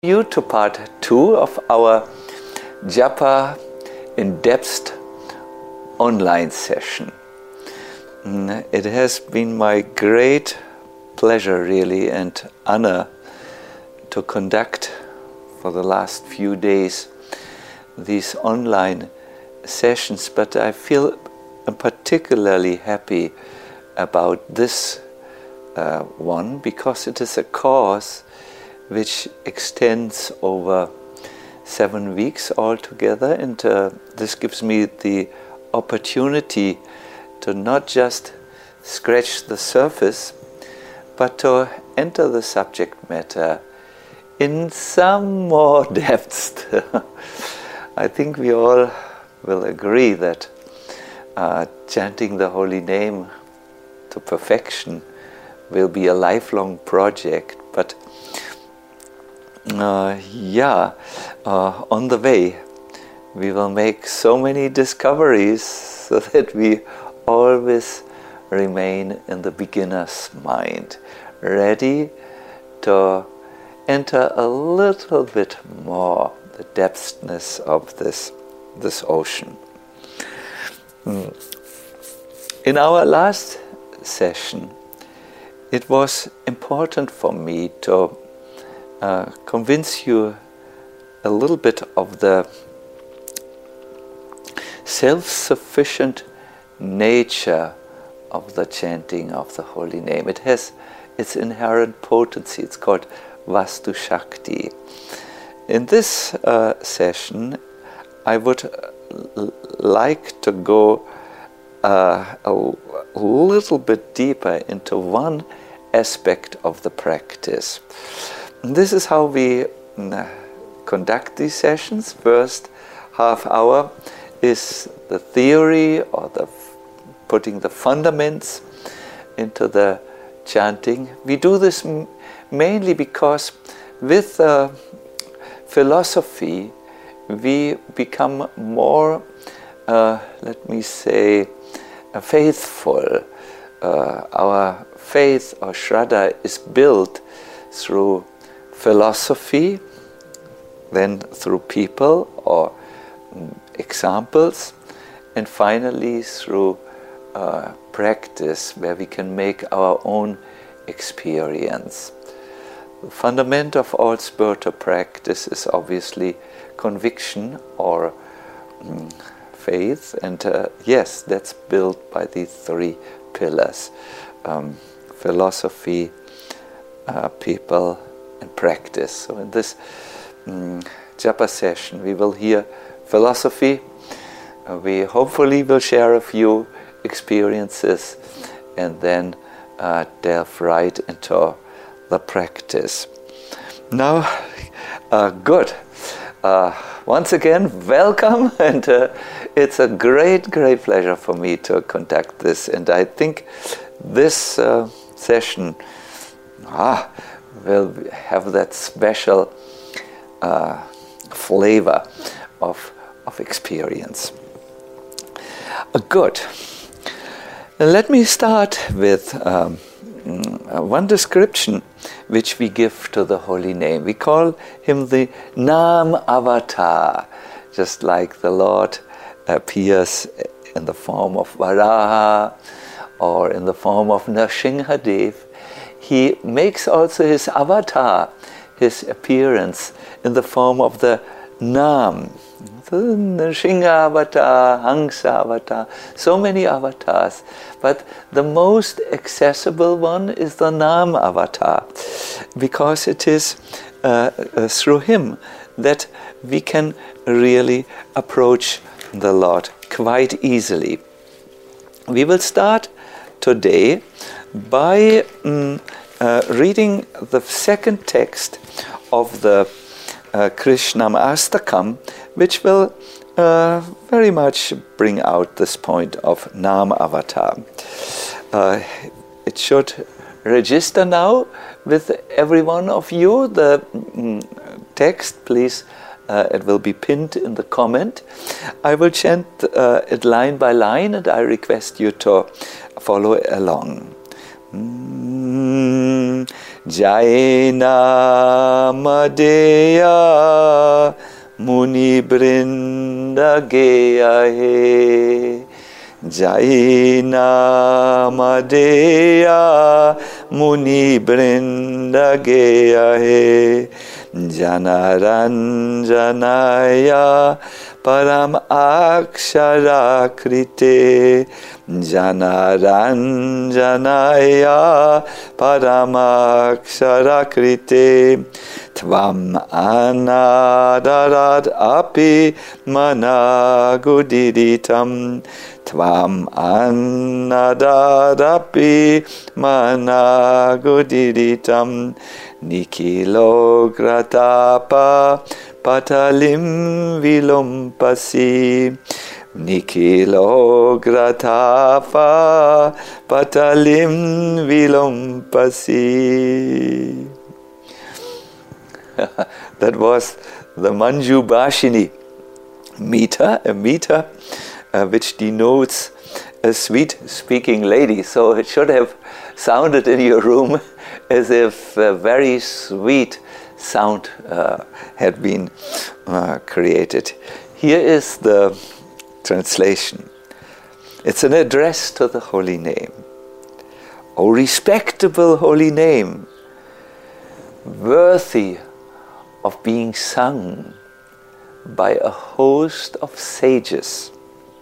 You to part 2 of our Japa in-depth online session. It has been my great pleasure really and honor to conduct for the last few days these online sessions, but I feel particularly happy about this one because it is a course which extends over 7 weeks altogether, and this gives me the opportunity to not just scratch the surface, but to enter the subject matter in some more depth. I think we all will agree that chanting the holy name to perfection will be a lifelong project, but on the way we will make so many discoveries so that we always remain in the beginner's mind, ready to enter a little bit more the depthness of this ocean. In our last session, it was important for me to convince you a little bit of the self-sufficient nature of the chanting of the holy name. It has its inherent potency. It's called Vastu Shakti. In this session, I would like to go a little bit deeper into one aspect of the practice. This is how we conduct these sessions. First half hour is the theory or the putting the fundaments into the chanting. We do this mainly because with philosophy we become more, faithful. Our faith or Shraddha is built through philosophy, then through people or examples, and finally through practice where we can make our own experience. The fundament of all spiritual practice is obviously conviction or faith, and yes, that's built by these 3 pillars: philosophy, people, and practice. So in this Japa session we will hear philosophy, we hopefully will share a few experiences, and then delve right into the practice. Now, good. Once again, welcome, and it's a great pleasure for me to conduct this, and I think this session will have that special flavor of experience. Good. Let me start with one description which we give to the holy name. We call him the Nam Avatar, just like the Lord appears in the form of Varaha or in the form of Nrsimhadev. He makes also his avatar, his appearance, in the form of the Nam. The Nrsimha avatar, Hangsa avatar, so many avatars. But the most accessible one is the Nam avatar, because it is through him that we can really approach the Lord quite easily. We will start today by reading the second text of the Krishnamashtakam, which will very much bring out this point of Nam Avatar. It should register now with every one of you. The text, please, it will be pinned in the comment. I will chant it line by line, and I request you to follow along. Jaina Madeya Muni Brinda Geya He. Jaina Madeya Muni Brinda Geya He. Janaranjanaya Param Akshara Krite. Janaranjanaya Param Akshara Krite. Tvam Anadarat Api Managudiditam. Tvam Anadadapi Managudiditam. Nikilogratapa Patalim Vilumpasi. Nikilogratapa Patalim Vilumpasi. That was the Manju Bhashini meter, a meter which denotes a sweet speaking lady. So it should have sounded in your room as if a very sweet sound had been created. Here is the translation. It's an address to the holy name. O respectable holy name, worthy of being sung by a host of sages.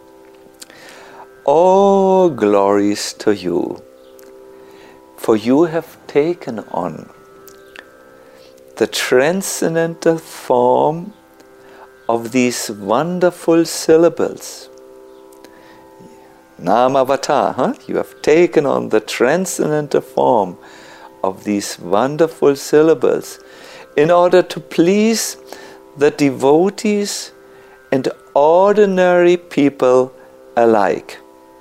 All glories to you, for you have taken on the transcendental form of these wonderful syllables. Namavata, you have taken on the transcendental form of these wonderful syllables in order to please the devotees and ordinary people alike.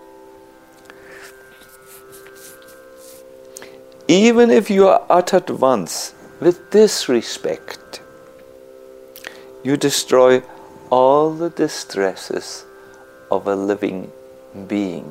Even if you are uttered once with disrespect, you destroy all the distresses of a living being.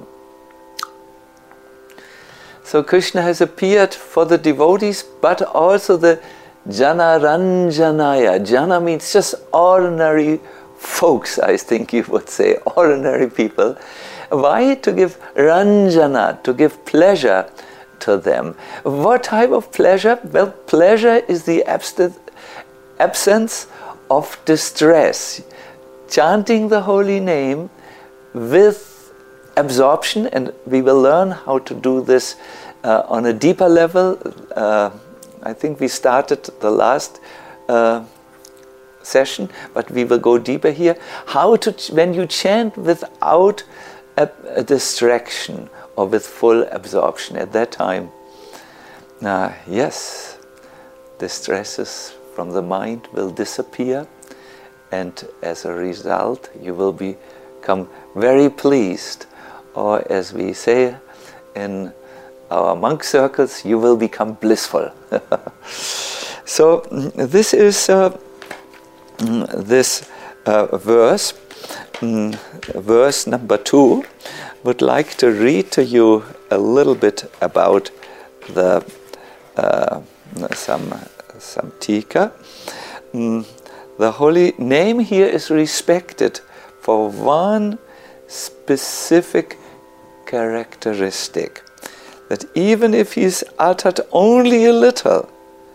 So Krishna has appeared for the devotees, but also the Janaranjanaya. Jana means just ordinary folks, I think you would say, ordinary people. Why? To give Ranjana, to give pleasure to them. What type of pleasure? Well, pleasure is the absence of distress. Chanting the holy name with absorption, and we will learn how to do this on a deeper level. I think we started the last session, but we will go deeper here. How to, when you chant without a distraction or with full absorption at that time. Yes, the stresses from the mind will disappear, and as a result you will become very pleased, or as we say in our monk circles, you will become blissful. So this is this verse, verse number 2. Would like to read to you a little bit about the some tika. The holy name here is respected for one specific characteristic, that even if he is uttered only a little,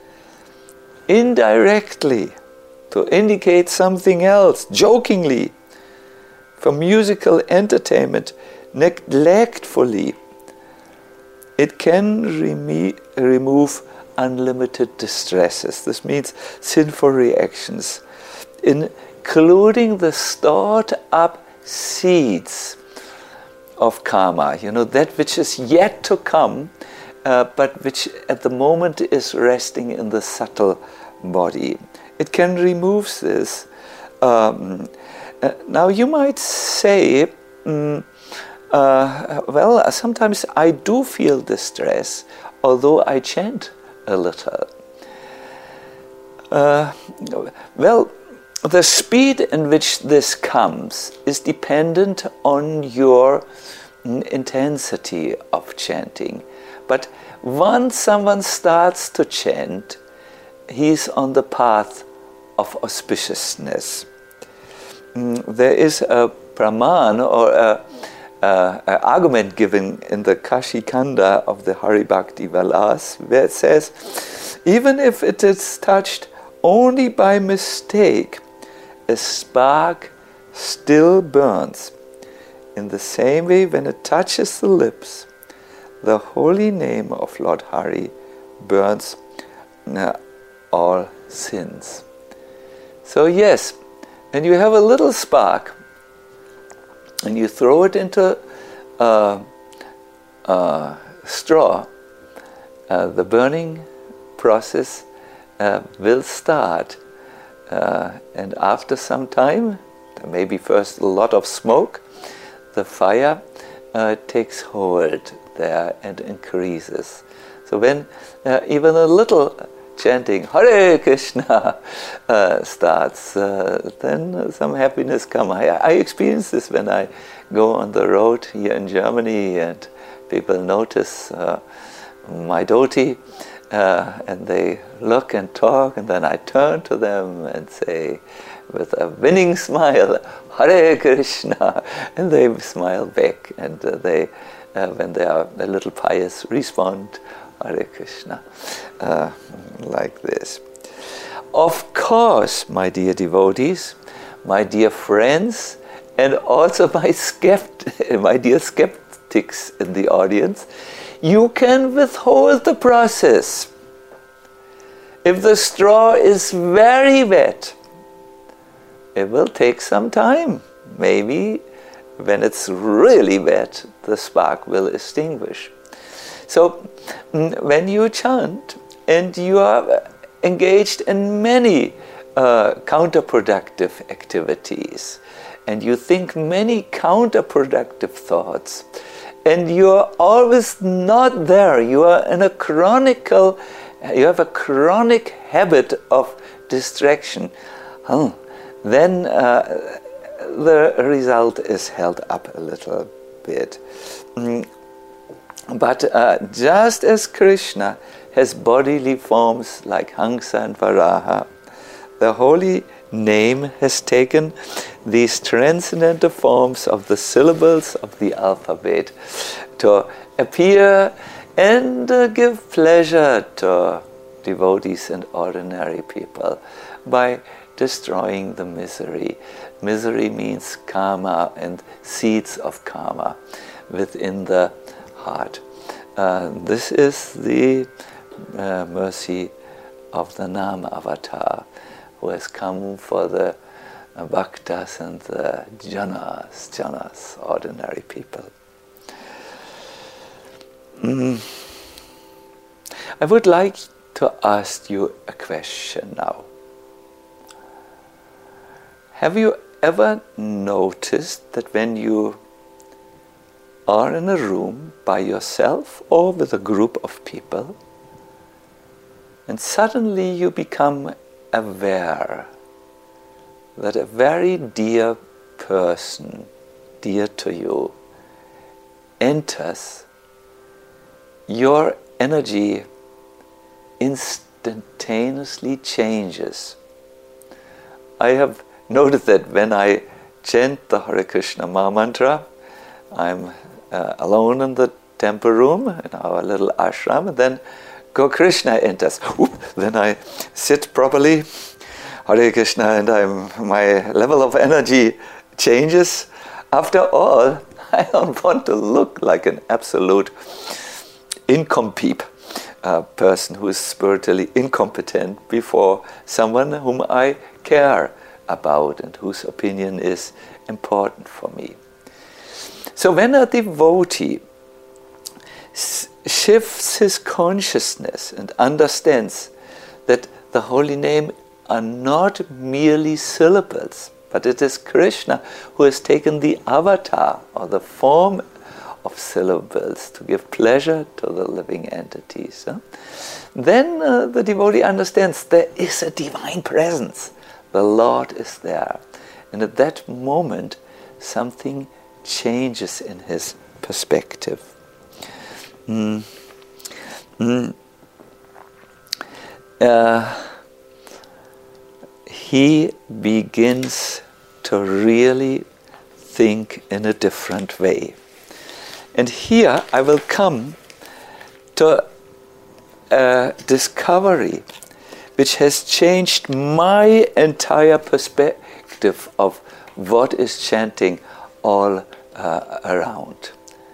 indirectly, to indicate something else, jokingly, for musical entertainment, neglectfully, it can remove unlimited distresses. This means sinful reactions, including the stored up seeds of karma, that which is yet to come, but which at the moment is resting in the subtle body. It can remove this. Now you might say, well, sometimes I do feel distress, although I chant a little. Well, the speed in which this comes is dependent on your intensity of chanting. But once someone starts to chant, he's on the path of auspiciousness. There is a praman, or an argument given in the Kashi Kanda of the Hari Bhakti Vilas, where it says, even if it is touched only by mistake, a spark still burns. In the same way, when it touches the lips, the holy name of Lord Hari burns all sins. So yes, when you have a little spark and you throw it into a straw, the burning process will start. And after some time, there may be first a lot of smoke, the fire takes hold there and increases. So when even a little chanting Hare Krishna starts, then some happiness comes. I experience this when I go on the road here in Germany and people notice my dhoti, and they look and talk, and then I turn to them and say with a winning smile, Hare Krishna, and they smile back, and they, when they are a little pious, respond, Hare Krishna, like this. Of course, my dear devotees, my dear friends, and also my dear skeptics in the audience, you can withhold the process. If the straw is very wet, it will take some time. Maybe when it's really wet, the spark will extinguish. So when you chant and you are engaged in many counterproductive activities, and you think many counterproductive thoughts, and you are always not there, you are in you have a chronic habit of distraction, then the result is held up a little bit. But just as Krishna has bodily forms like Hamsa and Varaha, the holy name has taken these transcendental forms of the syllables of the alphabet to appear and give pleasure to devotees and ordinary people by destroying the misery. Misery means karma and seeds of karma within the heart. This is the mercy of the Nama Avatar, who has come for the bhaktas and the janas, ordinary people. I would like to ask you a question now. Have you ever noticed that when you are in a room by yourself or with a group of people, and suddenly you become aware that a very dear person, dear to you, enters, your energy instantaneously changes. I have noticed that when I chant the Hare Krishna Maha Mantra, I'm alone in the temple room in our little ashram, and then Krishna enters. Then I sit properly, Hare Krishna, and my level of energy changes. After all, I don't want to look like an absolute incompetent person who is spiritually incompetent before someone whom I care about and whose opinion is important for me. So when a devotee shifts his consciousness and understands that the holy name are not merely syllables, but it is Krishna who has taken the avatar or the form of syllables to give pleasure to the living entities. Then the devotee understands there is a divine presence. The Lord is there. And at that moment, something changes in his perspective. he begins to really think in a different way. And here I will come to a discovery which has changed my entire perspective of what is chanting all around.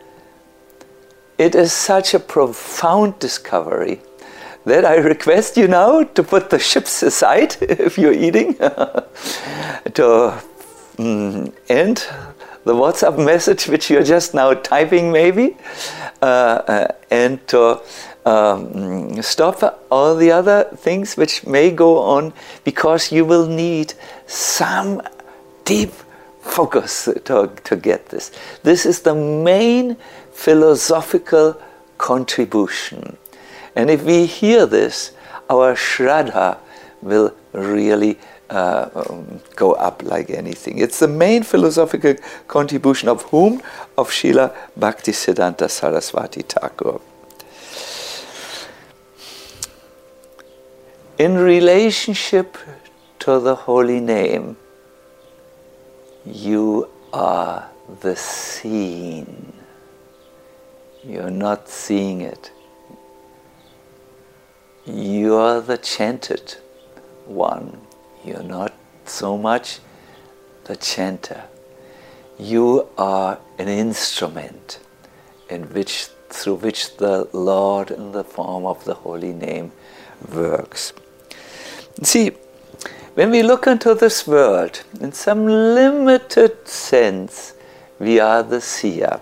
It is such a profound discovery that I request you now to put the chips aside if you're eating, to end the WhatsApp message which you're just now typing maybe, and to stop all the other things which may go on, because you will need some deep focus to get this. This is the main philosophical contribution. And if we hear this, our Shraddha will really go up like anything. It's the main philosophical contribution of whom? Of Srila Bhaktisiddhanta Saraswati Thakur. In relationship to the holy name, you are the seen. You're not seeing it. You are the chanted one. You're not so much the chanter. You are an instrument through which the Lord in the form of the holy name works. See, when we look into this world, in some limited sense, we are the seer,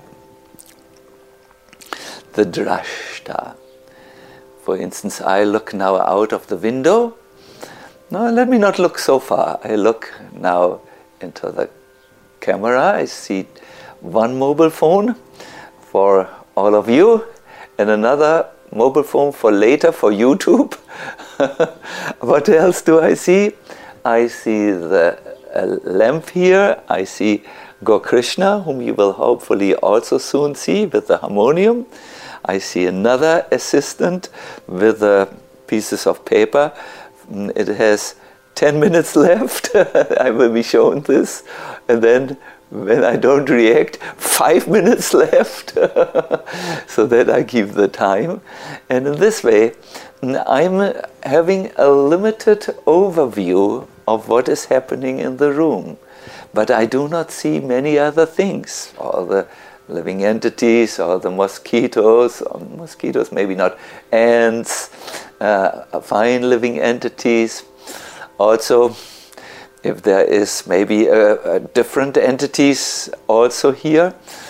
the drashta. For instance, I look now out of the window. No, let me not look so far. I look now into the camera. I see one mobile phone for all of you and another mobile phone for later for YouTube. What else do I see? I see the lamp here. I see Gokrishna, whom you will hopefully also soon see with the harmonium. I see another assistant with pieces of paper. It has 10 minutes left. I will be shown this. And then when I don't react, 5 minutes left. So that I keep the time. And in this way, I'm having a limited overview of what is happening in the room. But I do not see many other things. All the living entities, or the mosquitoes, maybe not, ants, fine living entities. Also, if there is maybe different entities also here,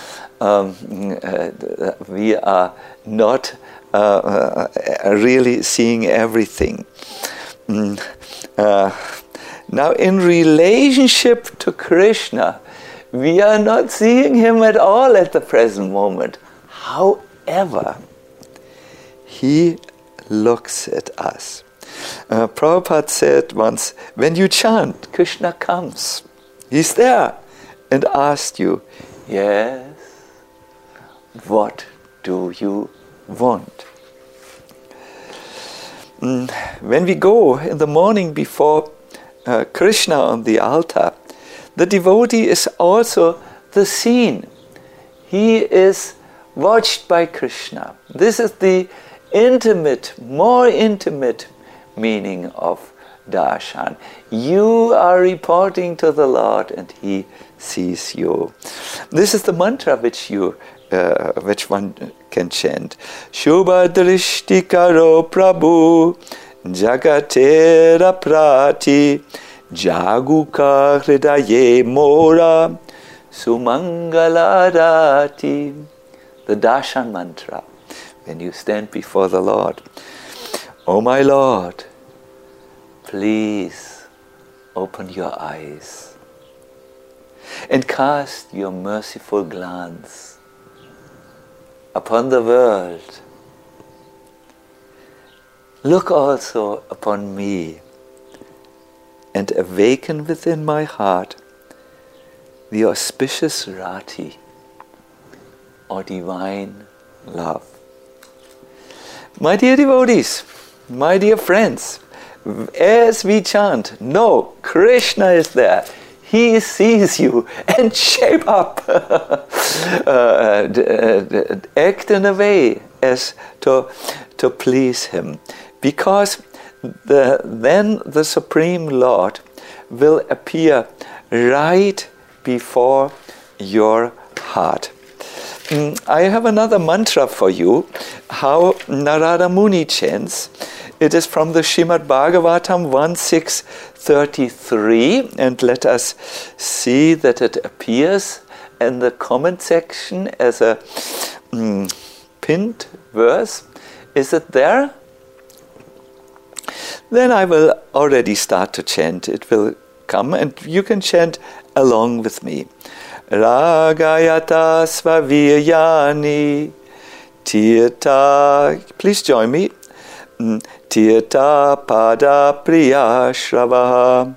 we are not really seeing everything. Now, in relationship to Krishna, we are not seeing him at all at the present moment. However, he looks at us. Prabhupada said once, when you chant, Krishna comes. He's there and asks you, yes, what do you want? When we go in the morning before Krishna on the altar, the devotee is also the seen. He is watched by Krishna. This is the more intimate meaning of darshan. You are reporting to the Lord and he sees you. This is the mantra which one can chant. Shubha drishti karo prabhu jagatera prati Jaguka hridaye mora sumangalarati. The darshan mantra, when you stand before the Lord. Oh my Lord, please open your eyes and cast your merciful glance upon the world. Look also upon me and awaken within my heart the auspicious rati, or divine love. My dear devotees, my dear friends, as we chant, no, Krishna is there. He sees you, and shape up. Act in a way as to please him. Because then the Supreme Lord will appear right before your heart. I have another mantra for you, how Narada Muni chants. It is from the Srimad Bhagavatam 1.6.33, and let us see that it appears in the comment section as a pinned verse. Is it there? Then I will already start to chant. It will come and you can chant along with me. Ragayata svaviryani tirtha. Please join me. Tirtha pada priya shravaha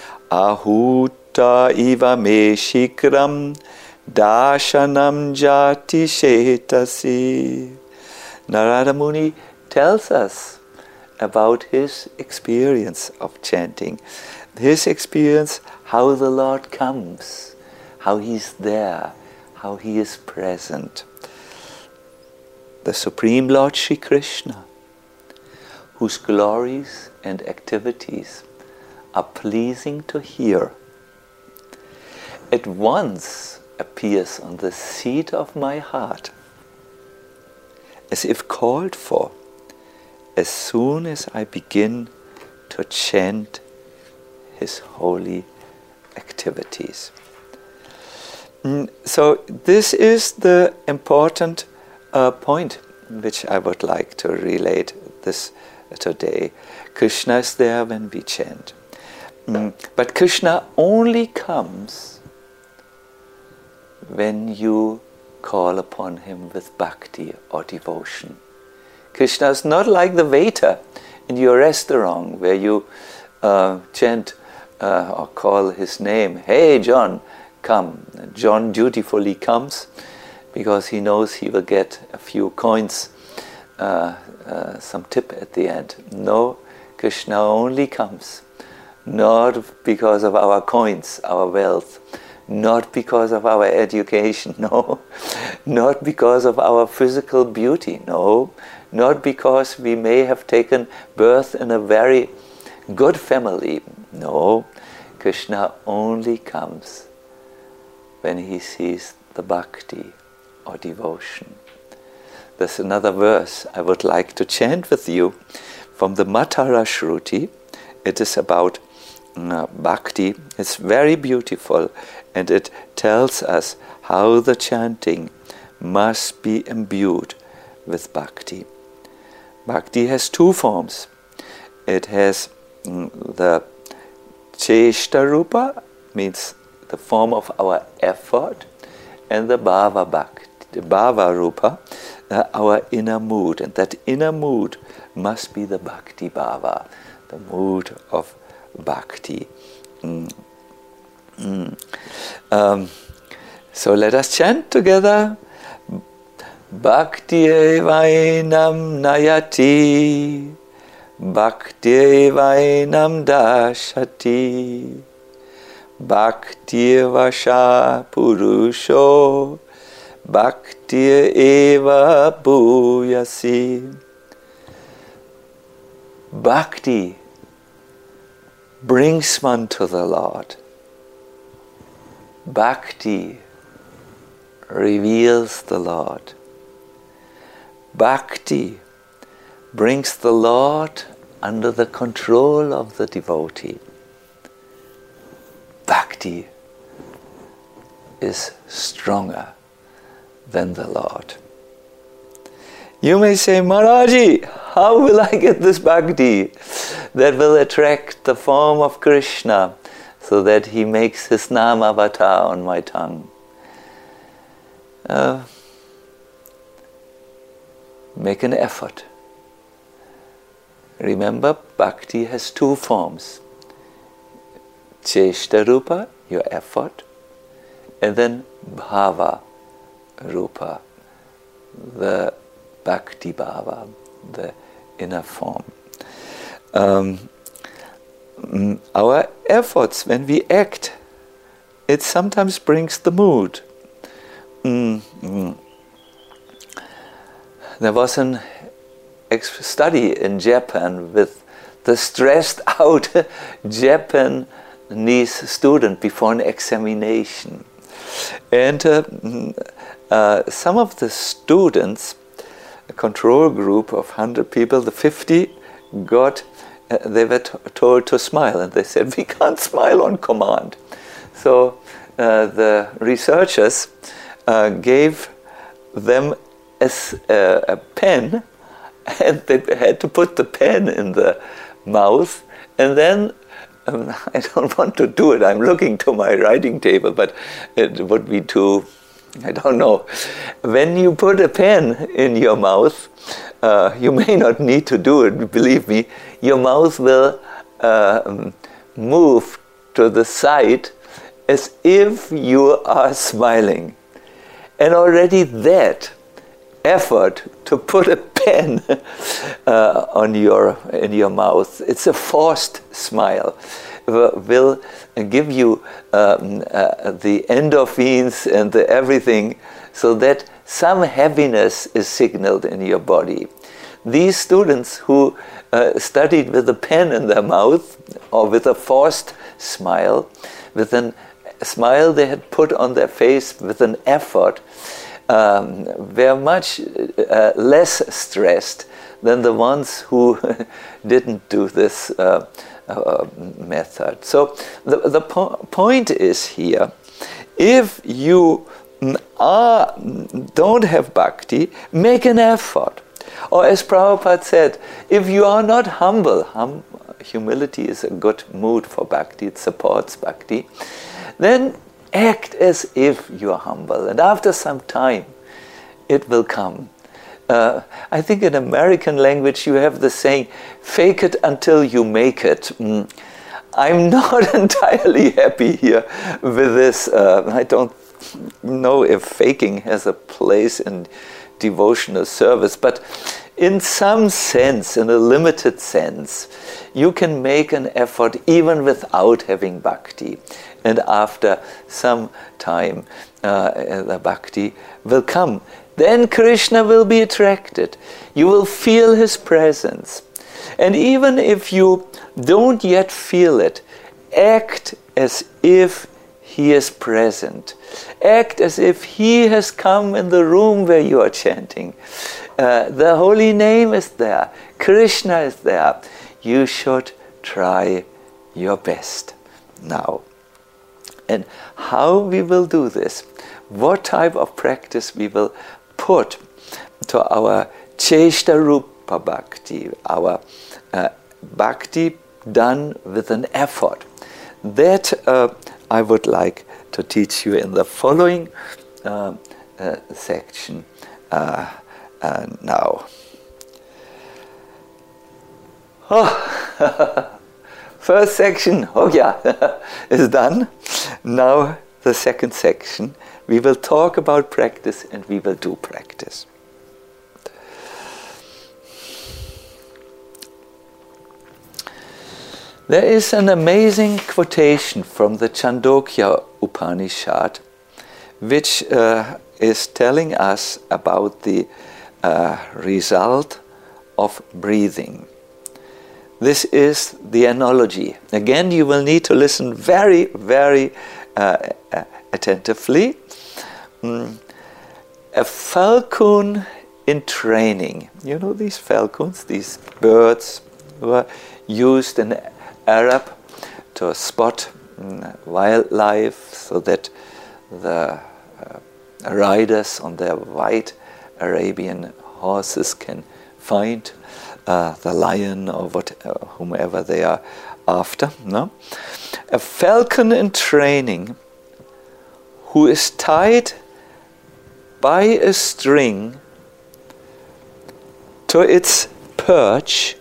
ahuta iva me shikram dashanam jati shetasi. Narada Muni tells us about his experience of chanting, his experience how the Lord comes, how he's there, how he is present. The Supreme Lord Shri Krishna, whose glories and activities are pleasing to hear, at once appears on the seat of my heart, as if called for, as soon as I begin to chant his holy activities. So this is the important point which I would like to relate this today. Krishna is there when we chant. But Krishna only comes when you call upon him with bhakti or devotion. Krishna is not like the waiter in your restaurant where you chant or call his name. Hey John, come. John dutifully comes because he knows he will get a few coins, some tip at the end. No, Krishna only comes, not because of our coins, our wealth, not because of our education, no, not because of our physical beauty, no, not because we may have taken birth in a very good family, no. Krishna only comes when he sees the bhakti or devotion. There's another verse I would like to chant with you from the Matara Shruti. It is about bhakti. It's very beautiful and it tells us how the chanting must be imbued with bhakti. Bhakti has two forms. It has the Cheshta Rupa, means the form of our effort, and the Bhava Bhakti, the Bhava Rupa, our inner mood. And that inner mood must be the Bhakti Bhava, the mood of Bhakti. So let us chant together. Bhakti evainam nayati, Bhakti evainam dashati, Bhakti vasha purusho, Bhakti eva bhuyasi. Bhakti brings one to the Lord. Bhakti reveals the Lord. Bhakti brings the Lord under the control of the devotee. Bhakti is stronger than the Lord. You may say, Maharaji, how will I get this bhakti that will attract the form of Krishna so that he makes his Nam avatar on my tongue? Make an effort. Remember, bhakti has two forms. Cheshta Rupa, your effort, and then Bhava Rupa, the Bhakti Bhava, the inner form. Our efforts, when we act, it sometimes brings the mood. There was an study in Japan with the stressed out Japanese student before an examination. And some of the students, a control group of 100 people, the 50 they were told to smile, and they said, we can't smile on command. So the researchers gave them a pen, and they had to put the pen in the mouth, and then I don't want to do it, I'm looking to my writing table, but it would be too, I don't know. When you put a pen in your mouth, you may not need to do it, believe me, your mouth will move to the side as if you are smiling. And already that effort to put a pen in your mouth, it's a forced smile, will give you the endorphins and the everything, so that some happiness is signaled in your body. These students who studied with a pen in their mouth or with a forced smile, with a smile they had put on their face with an effort, were much less stressed than the ones who didn't do this method. So the point is here, if you don't have bhakti, make an effort. Or as Prabhupada said, if you are not humble, humility is a good mood for bhakti, it supports bhakti, then act as if you are humble. And after some time, it will come. I think in American language you have the saying, fake it until you make it. I'm not entirely happy here with this. I don't know if faking has a place in devotional service, but in some sense, in a limited sense, you can make an effort even without having bhakti. And after some time, the bhakti will come. Then Krishna will be attracted. You will feel his presence. And even if you don't yet feel it, act as if he is present. Act as if he has come in the room where you are chanting. The holy name is there. Krishna is there. You should try your best now. And how we will do this, what type of practice we will put to our Cheshta Rupa Bhakti, our bhakti done with an effort, that I would like to teach you in the following section now. First section, is done. Now the second section, we will talk about practice and we will do practice. There is an amazing quotation from the Chandogya Upanishad, which is telling us about the result of breathing. This is the analogy. Again, you will need to listen very, very attentively. A falcon in training. You know these falcons, these birds were used in Arab to spot wildlife, so that the riders on their white Arabian horses can find the lion or whomever they are after. No? A falcon in training who is tied by a string to its perch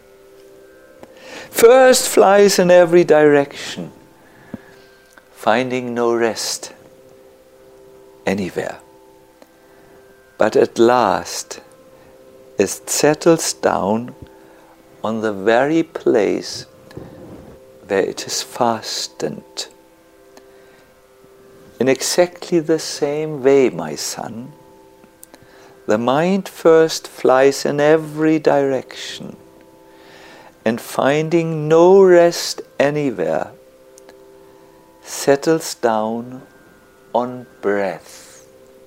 first flies in every direction, finding no rest anywhere. But at last it settles down on the very place where it is fastened. In exactly the same way, my son, the mind first flies in every direction, and finding no rest anywhere, settles down on breath.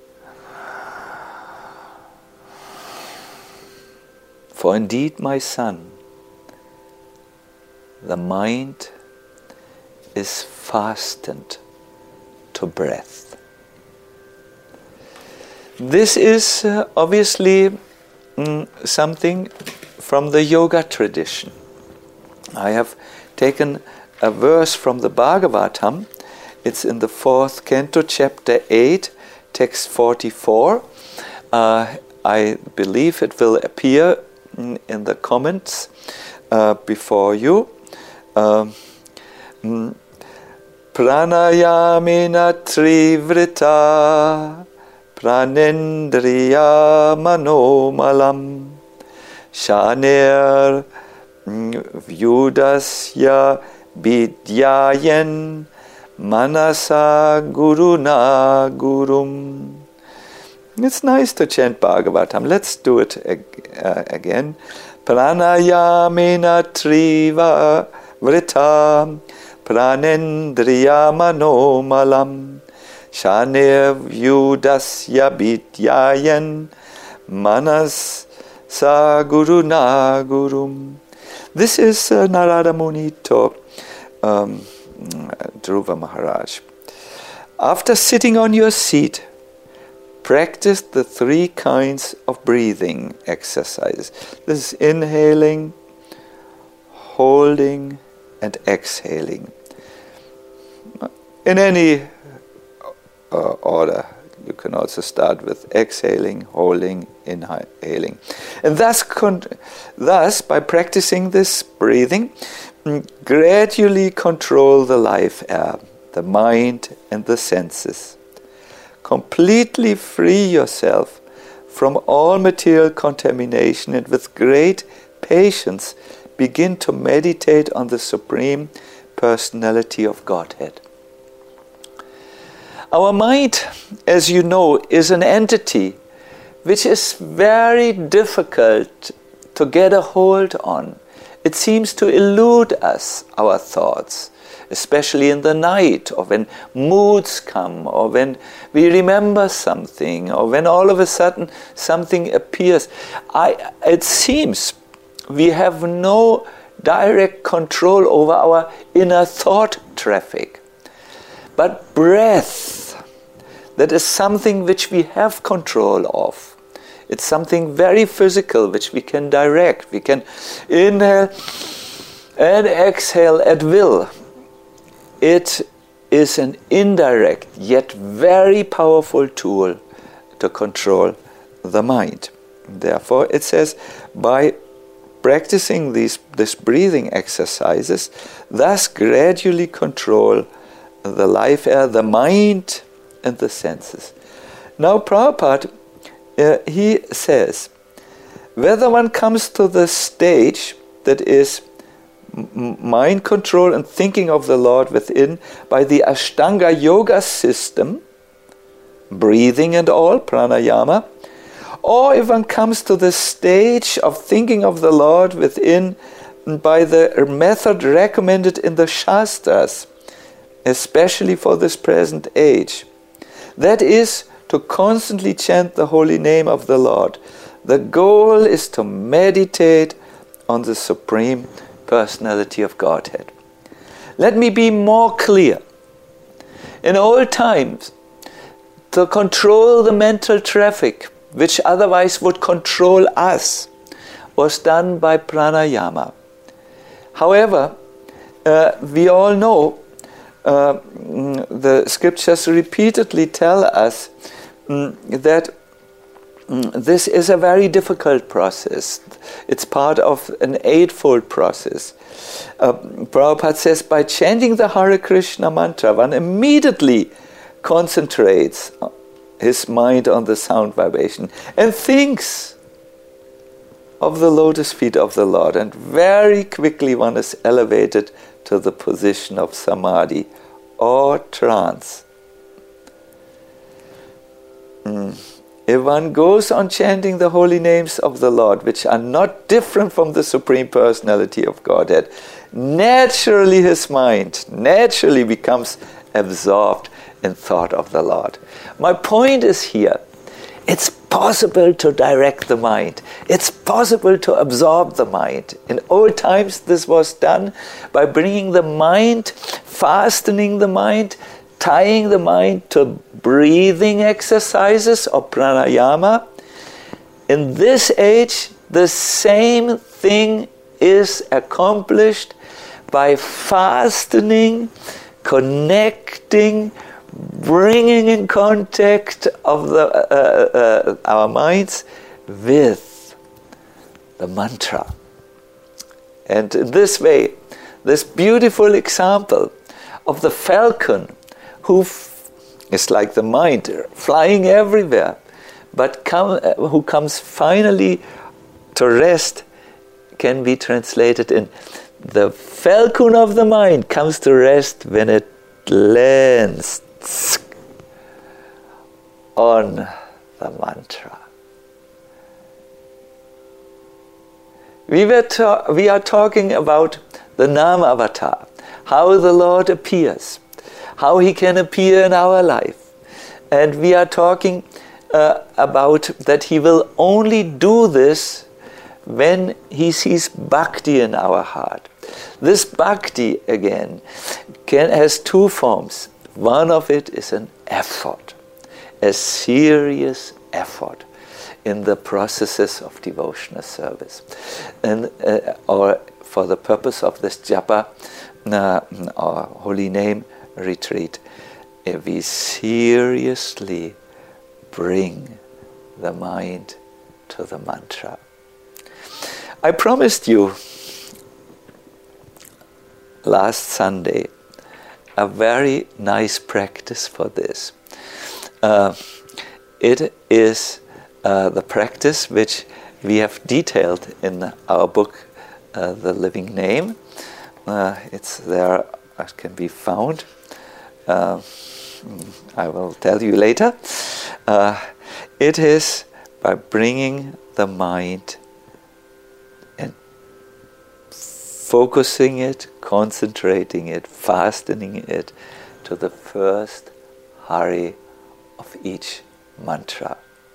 For indeed, my son, the mind is fastened to breath. This is obviously something from the yoga tradition. I have taken a verse from the Bhagavatam. It's in the 4th canto, chapter 8, text 44. I believe it will appear in the comments before you. Pranayamena trivrita pranendriya manomalam shanir vyudasya vidyayen manasa guruna gurum. It's nice to chant Bhagavatam. Let's do it again. Pranayamena triva vrita pranendriya manomalam shanir vyudasya vidyayen manas saguruna gurum. This is Narada Muni to Dhruva Maharaj. After sitting on your seat, practice the 3 kinds of breathing exercises. This is inhaling, holding, and exhaling. In any order. You can also start with exhaling, holding, inhaling. And thus, by practicing this breathing, gradually control the life air, the mind and the senses. Completely free yourself from all material contamination, and with great patience begin to meditate on the Supreme Personality of Godhead. Our mind, as you know, is an entity which is very difficult to get a hold on. It seems to elude us, our thoughts, especially in the night, or when moods come, or when we remember something, or when all of a sudden something appears. It seems we have no direct control over our inner thought traffic. But breath, that is something which we have control of. It's something very physical which we can direct. We can inhale and exhale at will. It is an indirect yet very powerful tool to control the mind. Therefore, it says, by practicing these breathing exercises, thus gradually control the life air, the mind, and the senses. Now, Prabhupada, he says, whether one comes to the stage that is mind control and thinking of the Lord within by the Ashtanga Yoga system, breathing and all, pranayama, or if one comes to the stage of thinking of the Lord within by the method recommended in the Shastras, especially for this present age, that is to constantly chant the holy name of the Lord. The goal is to meditate on the Supreme Personality of Godhead. Let me be more clear. In old times, to control the mental traffic, which otherwise would control us, was done by pranayama. However, we all know the scriptures repeatedly tell us that this is a very difficult process. It's part of an eightfold process. Prabhupada says, by chanting the Hare Krishna mantra, one immediately concentrates his mind on the sound vibration and thinks of the lotus feet of the Lord, and very quickly one is elevated to the position of samadhi or trance. If one goes on chanting the holy names of the Lord, which are not different from the Supreme Personality of Godhead, naturally his mind naturally becomes absorbed in thought of the Lord. My point is here, it's possible to direct the mind. It's possible to absorb the mind. In old times this was done by bringing the mind, fastening the mind, tying the mind to breathing exercises or pranayama. In this age, the same thing is accomplished by fastening, connecting, bringing in contact of our minds with the mantra. And in this way, this beautiful example of the falcon who is like the mind, flying everywhere, but who comes finally to rest, can be translated in the falcon of the mind comes to rest when it lands on the mantra. We are talking about the Nama Avatar, how the Lord appears, how he can appear in our life. And we are talking about that he will only do this when he sees bhakti in our heart. This bhakti, again, has two forms. One of it is an effort, a serious effort in the processes of devotional service. And or for the purpose of this japa, or holy name retreat, if we seriously bring the mind to the mantra. I promised you last Sunday a very nice practice for this. It is the practice which we have detailed in our book, The Living Name. It's there, it can be found. I will tell you later. It is by bringing the mind and focusing it, concentrating it, fastening it to the first hari of each mantra.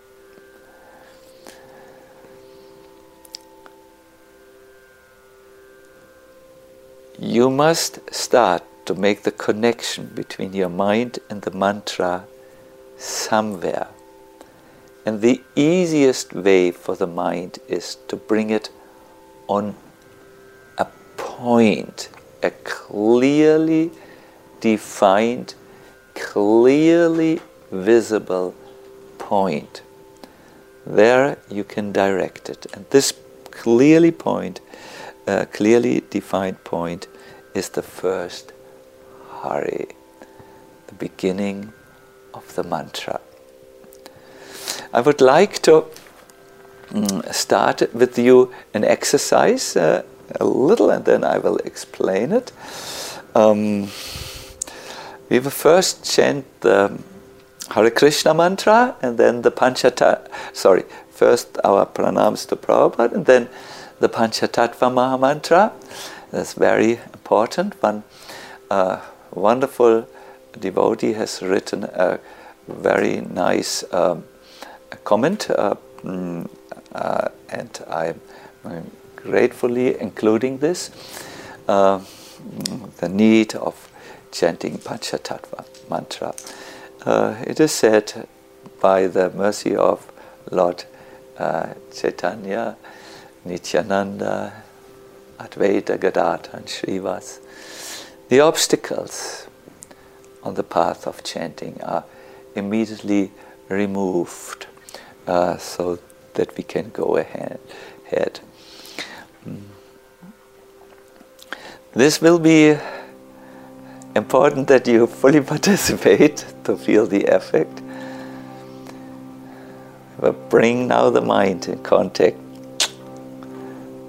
You must start to make the connection between your mind and the mantra somewhere. And the easiest way for the mind is to bring it on a point, a clearly defined, clearly visible point. There you can direct it. And this clearly defined point is the first hari, the beginning of the mantra. I would like to start with you an exercise a little, and then I will explain it. We will first chant the Hare Krishna mantra, and then the first our pranams to Prabhupada, and then the Panchatattva Maha Mantra. That's very important. One wonderful devotee has written a very nice comment, and I'm gratefully including this, the need of chanting Panchatattva mantra. It is said by the mercy of Lord Chaitanya, Nityananda, Advaita Gadadhar and Srivas, the obstacles on the path of chanting are immediately removed, so that we can go ahead. This will be important that you fully participate to feel the effect. But bring now the mind in contact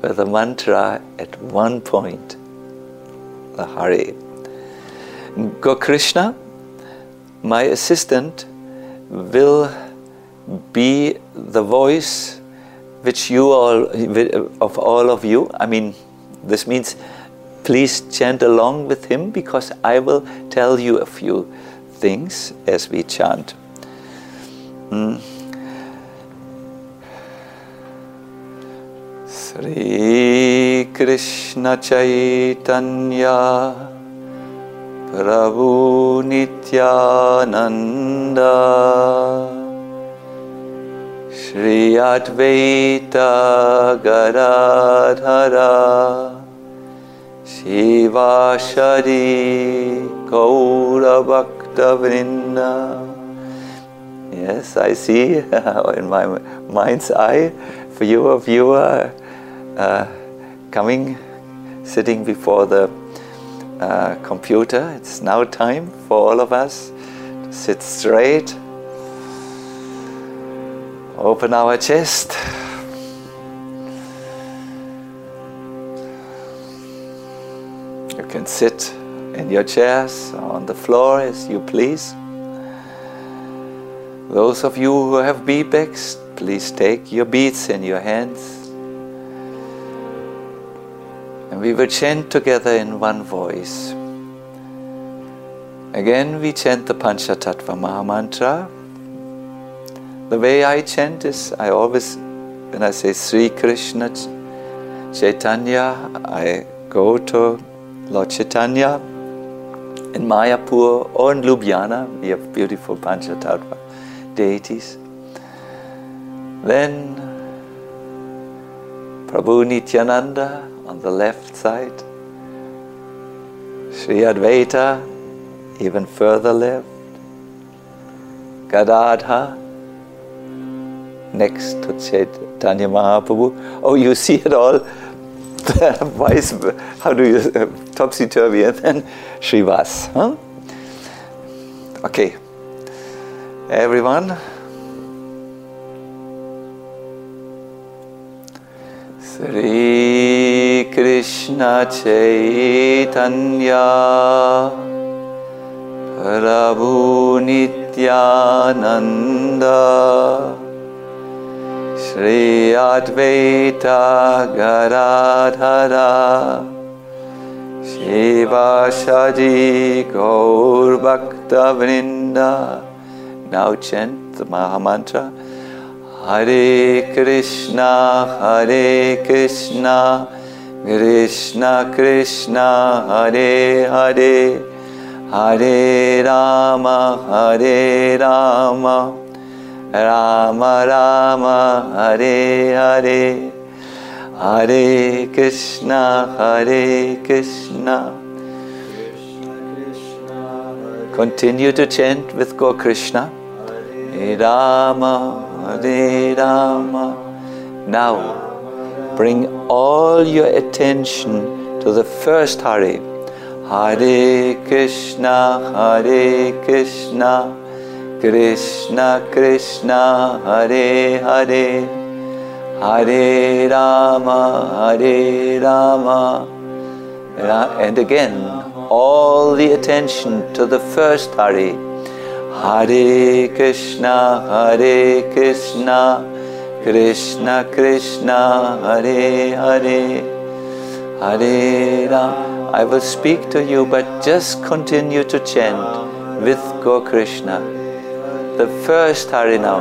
with a mantra at one point, the Hare. Gokrishna, my assistant, will be the voice which you all, of all of you, I mean, this means please chant along with him, because I will tell you a few things as we chant. Sri Krishna Chaitanya Prabhu Nityananda Shri Advaita Gadadhara Shivashari Gaura Bhakta Vrinda. Yes, I see in my mind's eye, for you a viewer coming, sitting before the computer. It's now time for all of us to sit straight, open our chest, you can sit in your chairs or on the floor as you please. Those of you who have beadbacks, please take your beads in your hands. And we will chant together in one voice. Again, we chant the Panchatattva Mahamantra. The way I chant is, I always, when I say Sri Krishna Chaitanya, I go to Lord Chaitanya in Mayapur or in Ljubljana. We have beautiful Panchatattva deities. Then Prabhu Nityananda on the left side, Sri Advaita even further left, Gadadhara next to Chaitanya Mahaprabhu. Oh, you see it all, how do you, topsy-turvy, and then Srivas. Huh? Okay, everyone. Sri Krishna Chaitanya Prabhu Nityananda Shri Advaita Gadadhara Shivashadi Gaur Bhakta Vrinda. Now chant the Mahamantra. Hare Krishna, Krishna Krishna, Hare Hare, Hare Rama, Rama Rama, Hare Hare, Hare Krishna, Krishna. Continue to chant with Gokrishna. Hare Rama, Hare Rama. Now, bring all your attention to the first Hare. Hare Krishna, Krishna Krishna, Hare Hare, Hare Rama, and again, all the attention to the first Hare. Hare Krishna, Krishna Krishna, Hare Hare, Hare Rama. I will speak to you, but just continue to chant with Gokrishna. The first Hare now.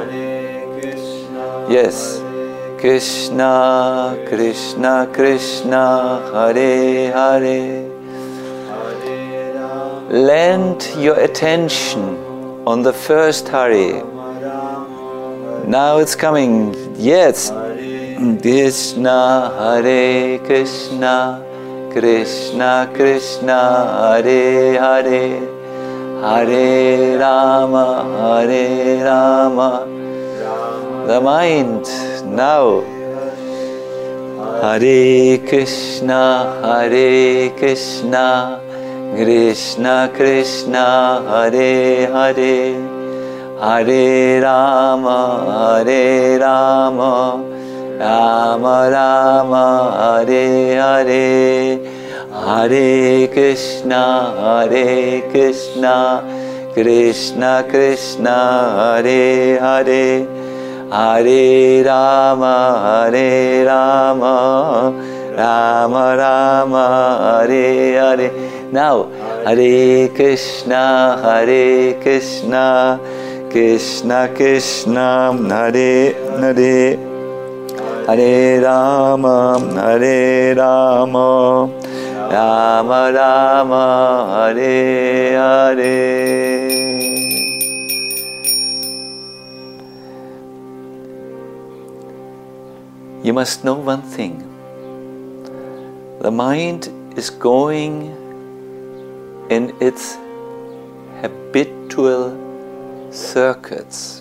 Yes. Krishna, Krishna Krishna, Hare Hare. Lend your attention on the first Hare. Now it's coming. Yes. Krishna, Hare Krishna, Krishna Krishna, Hare Hare, Hare Rama, Hare Rama. The mind now. Hare Krishna, Krishna Krishna, Hare Hare, Hare Rama, Rama Rama Hare Hare, Hare Krishna Krishna Krishna Hare Hare, Hare Rama Rama Rama Hare Hare. Now, Hare Krishna Krishna Krishna Hare Hare, Hare Rama Rama Rama Hare Hare. You must know one thing. The mind is going in its habitual circuits.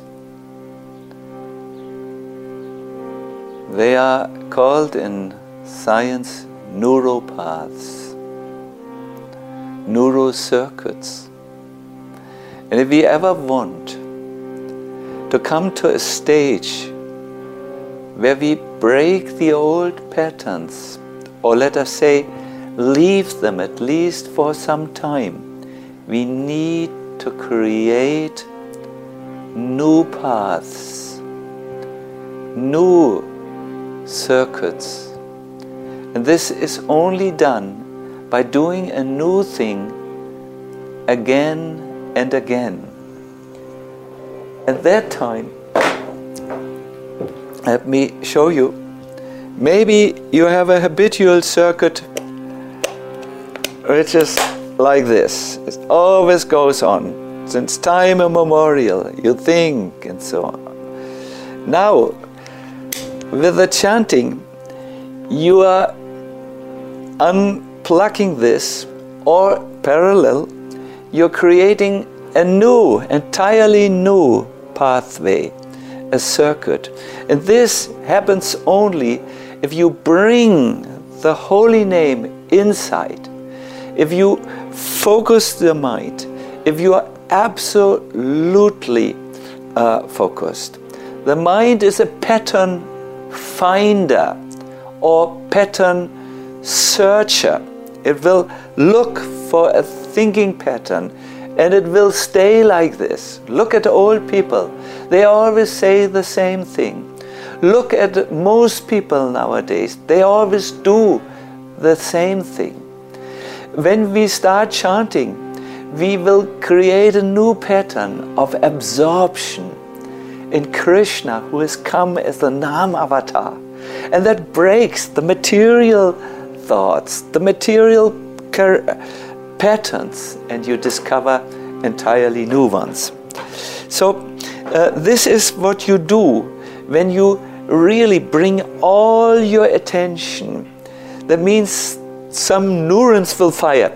They are called in science neuropaths, neurocircuits. And if we ever want to come to a stage where we break the old patterns, or let us say, leave them at least for some time, we need to create new paths, new circuits. And this is only done by doing a new thing again and again. At that time, let me show you. Maybe you have a habitual circuit which is like this. It always goes on. Since time immemorial, you think and so on. Now, with the chanting, you are unplugging this, or parallel, you're creating a new, entirely new pathway, a circuit. And this happens only if you bring the holy name inside, if you focus the mind, if you are absolutely focused. The mind is a pattern finder or pattern searcher. It will look for a thinking pattern and it will stay like this. Look at old people. They always say the same thing. Look at most people nowadays. They always do the same thing. When we start chanting, we will create a new pattern of absorption in Krishna, who has come as the Nam avatar. And that breaks the material thoughts, the material patterns, and you discover entirely new ones. So this is what you do when you really bring all your attention. That means some neurons will fire.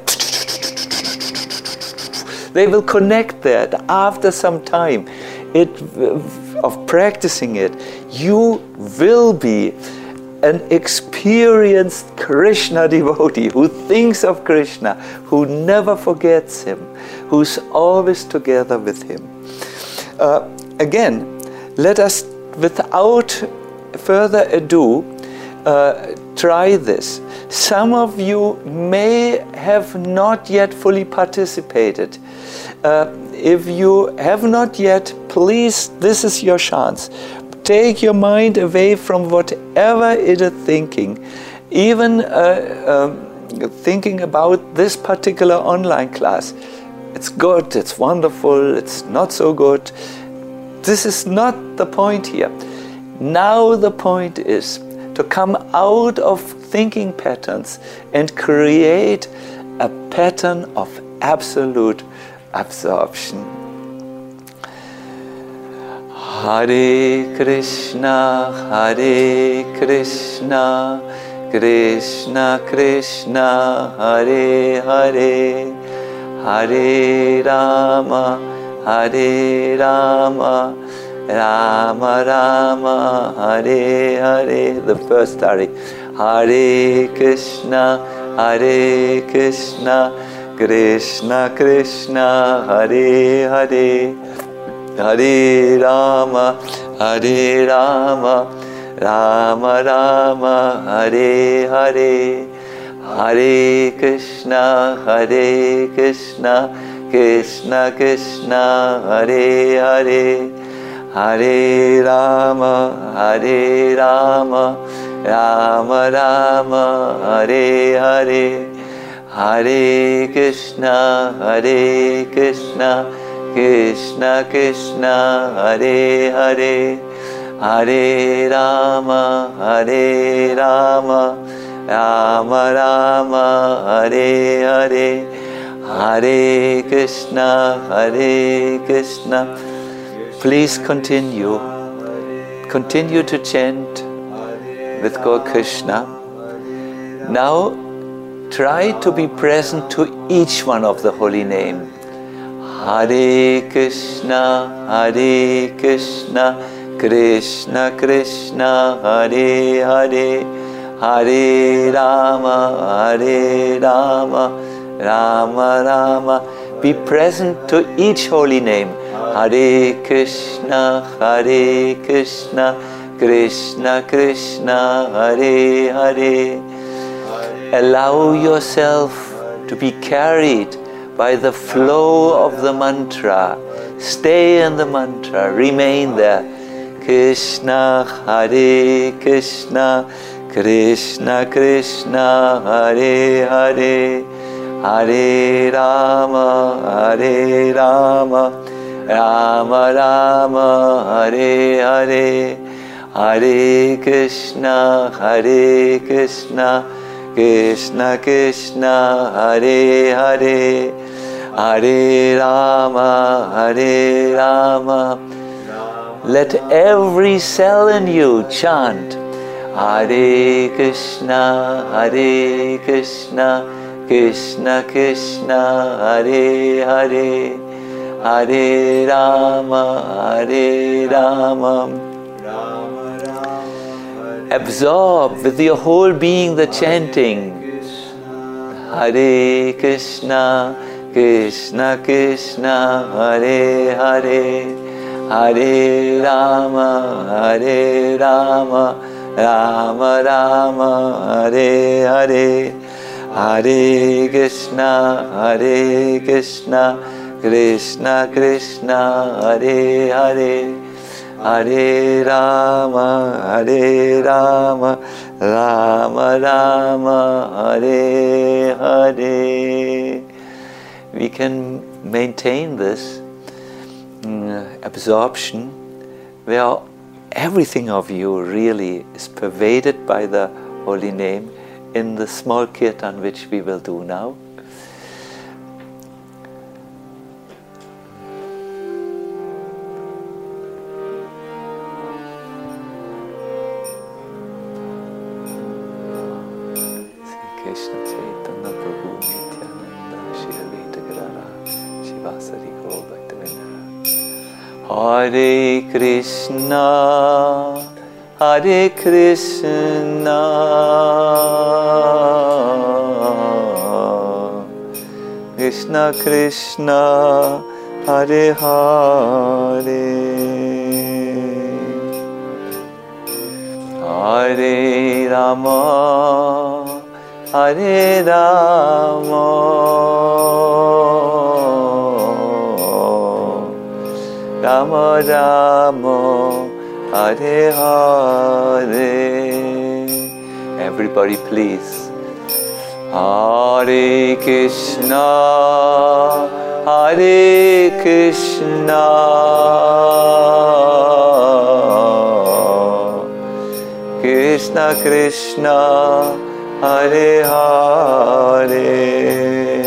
They will connect that after some time of practicing it. You will be an experienced Krishna devotee who thinks of Krishna, who never forgets him, who's always together with him. Again, let us, without further ado, try this. Some of you may have not yet fully participated. If you have not yet, please, this is your chance. Take your mind away from whatever it is thinking, even thinking about this particular online class. It's good, it's wonderful, it's not so good. This is not the point here. Now the point is to come out of thinking patterns and create a pattern of absolute absorption. Hare Krishna, Krishna Krishna, Hare Hare, Hare Rama, Rama Rama, Hare Hare. The first Hare. Hare Krishna, Krishna Krishna, Hare Hare, Hare Rama, Rama Rama, Hare Hare, Hare Krishna, Krishna Krishna, Hare Hare, Hare Rama, Rama Rama, Hare Hare, Hare Krishna, Krishna Krishna, Hare Hare, Hare Rama, Rama Rama, Hare Hare, Hare Krishna, Krishna. Please continue to chant with God Krishna. Now try to be present to each one of the holy name. Hare Krishna, Krishna Krishna, Hare Hare, Hare Rama, Rama Rama. Be present to each holy name. Hare Krishna, Krishna Krishna, Hare Hare. Allow yourself to be carried by the flow of the mantra. Stay in the mantra, remain there. Krishna, Hare Krishna, Krishna Krishna, Hare Hare, Hare Rama, Rama Rama, Hare Hare, Hare Krishna, Krishna Krishna, Hare Hare, Hare Rama, Let every cell in you chant Hare Krishna, Krishna Krishna, Hare Hare, Hare Rama, Absorb with your whole being the chanting. Hare Krishna, Krishna Hare Hare, Hare Rama, Rama Hare Hare, Hare Krishna, Krishna Hare Hare, Hare Rama, Rama Hare Hare. We can maintain this absorption where everything of you really is pervaded by the holy name in the small kirtan which we will do now. Krishna Chaitanya Prabhu Nityananda Shri Advaita Gadadhara Shivasari Gaur Bhaktivinoda. Hare Krishna, Krishna Krishna, Hare Hare, Hare Rama, Hare Rama, Rama Rama, Hare Hare. Everybody please. Hare Krishna, Krishna Krishna, Hare Hare,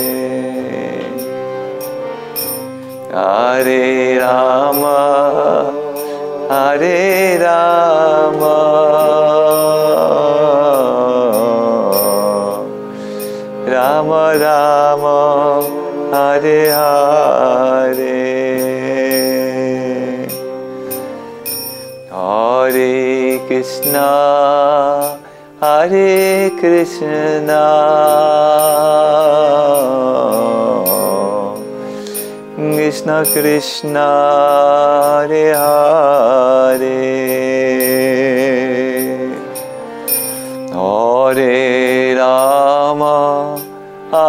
Hare Rama, Rama Rama, Hare Hare, Hare Krishna, Krishna Krishna, Hare Hare,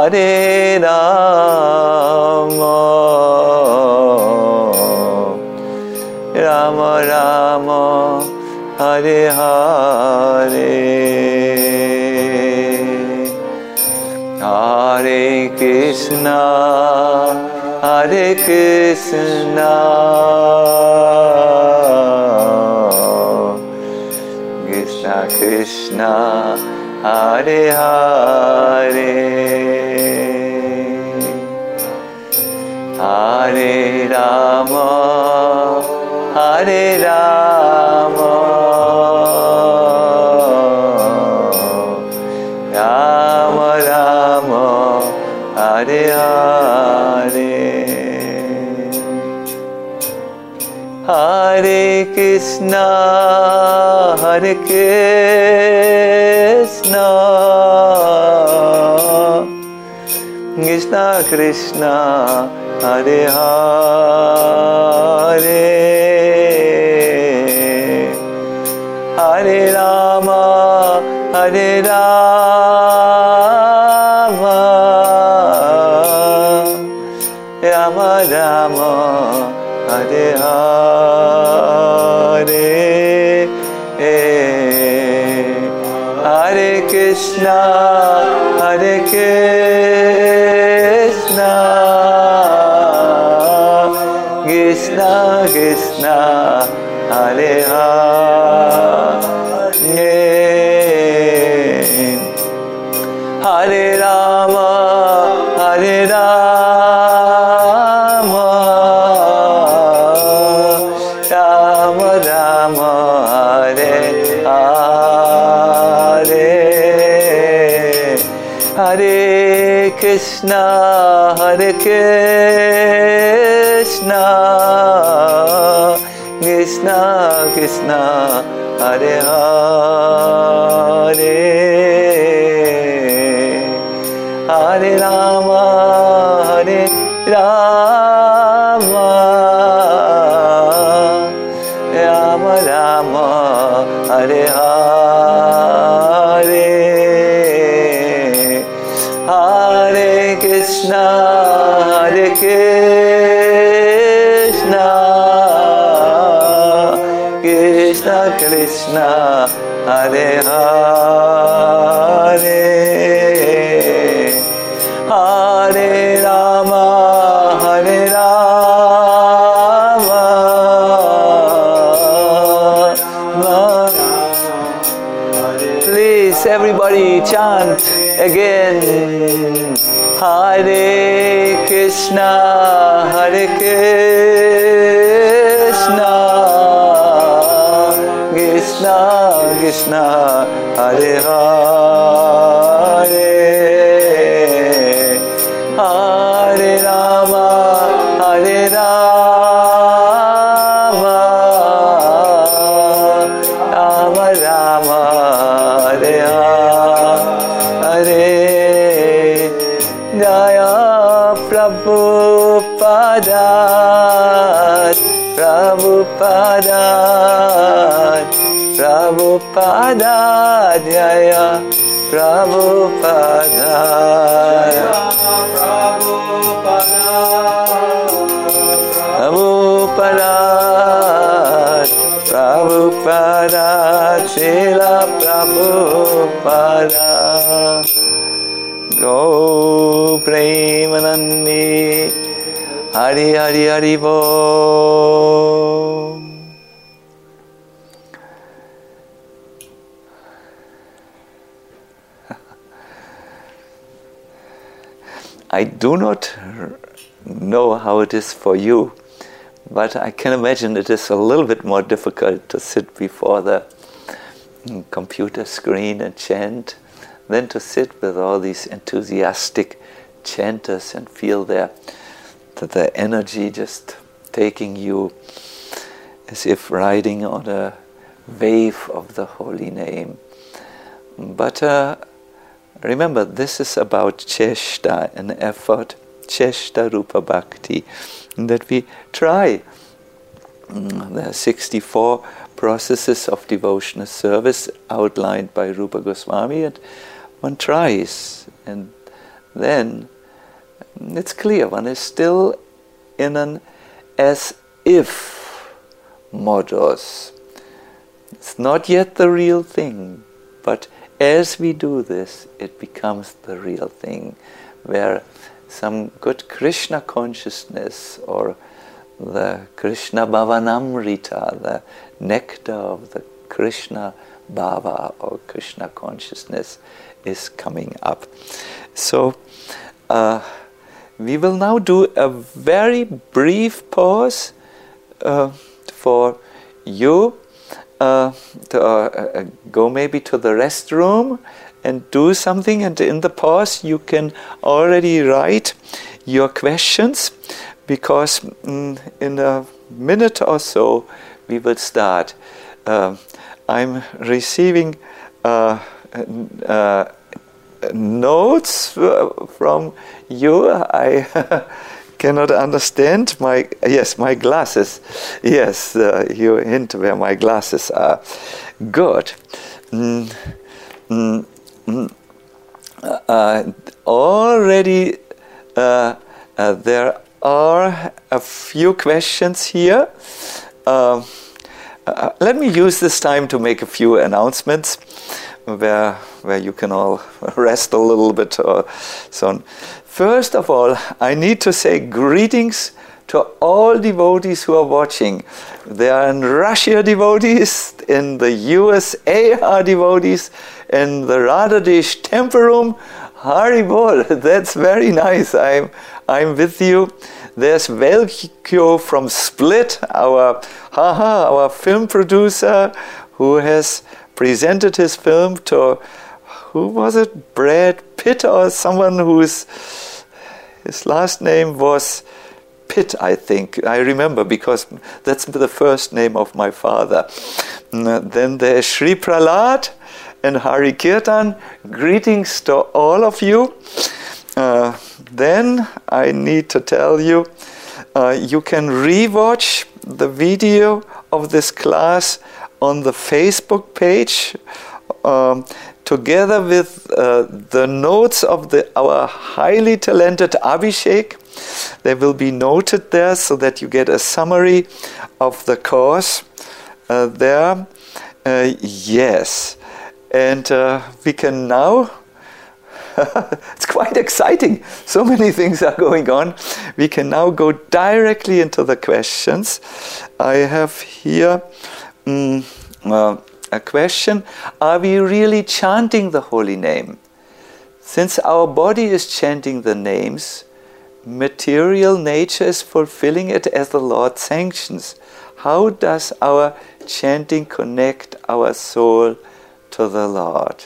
Hare Rama, Rama Rama, Hare Hare, Hare Krishna, Hare Krishna, Krishna Krishna, Hare Hare, Hare Rama, Hare Rama, Rama Rama, Hare Hare, Hare Krishna, Hare Krishna, Krishna Krishna, Hare Hare, Hare Rama, Hare Rama, Rama Rama, Hare Hare, Hare Krishna, Hare Krishna, Krishna Krishna, Hare Hare, Hare Rama, Hare Rama, Rama Rama, Hare Hare, Hare Krishna, Hare Krishna, Krishna Krishna, Hare Hare, Hare Rama, Hare Rama, Rama Rama, Hare Hare, Hare Krishna, Hare Krishna, Krishna Krishna, Hare Hare, Hare Rama, Hare Rama, please everybody chant again. Hare Krishna, Hare Krishna, Krishna Krishna, Hare Hare, Hare Rama, Hare Rama, Rama Rama, Hare Hare, Jaya Prabhupada, Prabhupada, Prabhupada, Jaya Prabhupada, Prabhupada, Prabhupada, Srila Prabhupada, Go Premanandi, Hari Hari Hari Bo. I do not know how it is for you, but I can imagine it is a little bit more difficult to sit before the computer screen and chant than to sit with all these enthusiastic chanters and feel the energy just taking you as if riding on a wave of the holy name. But remember, this is about cheshta, an effort, cheshta rupa bhakti, that we try. There are 64 processes of devotional service outlined by Rupa Goswami, and one tries. And then it's clear one is still in an as if modus. It's not yet the real thing, but as we do this, it becomes the real thing, where some good Krishna consciousness, or the Krishna Bhavanamrita, the nectar of the Krishna Bhava or Krishna consciousness, is coming up. So we will now do a very brief pause for you to go maybe to the restroom and do something, and in the pause you can already write your questions, because in a minute or so we will start. I'm receiving notes from you. I cannot understand my glasses. Yes, you hint where my glasses are. Good. Already there are a few questions here. Let me use this time to make a few announcements where you can all rest a little bit or so on. First of all, I need to say greetings to all devotees who are watching. There are in Russia devotees, in the USA are devotees, in the Radhadesh Temple Room. Haribol, that's very nice. I'm with you. There's Velkyo from Split, our film producer, who has presented his film to, who was it, Brad Pitt, or someone his last name was Pitt, I think. I remember, because that's the first name of my father. Then there's Sri Prahlad and Hari Kirtan. Greetings to all of you. Then I need to tell you, you can rewatch the video of this class on the Facebook page, together with the notes of our highly talented Abhishek. They will be noted there so that you get a summary of the course there. Yes, and we can now, it's quite exciting, so many things are going on. We can now go directly into the questions. I have here a question: are we really chanting the holy name? Since our body is chanting the names, material nature is fulfilling it as the Lord sanctions. How does our chanting connect our soul to the Lord?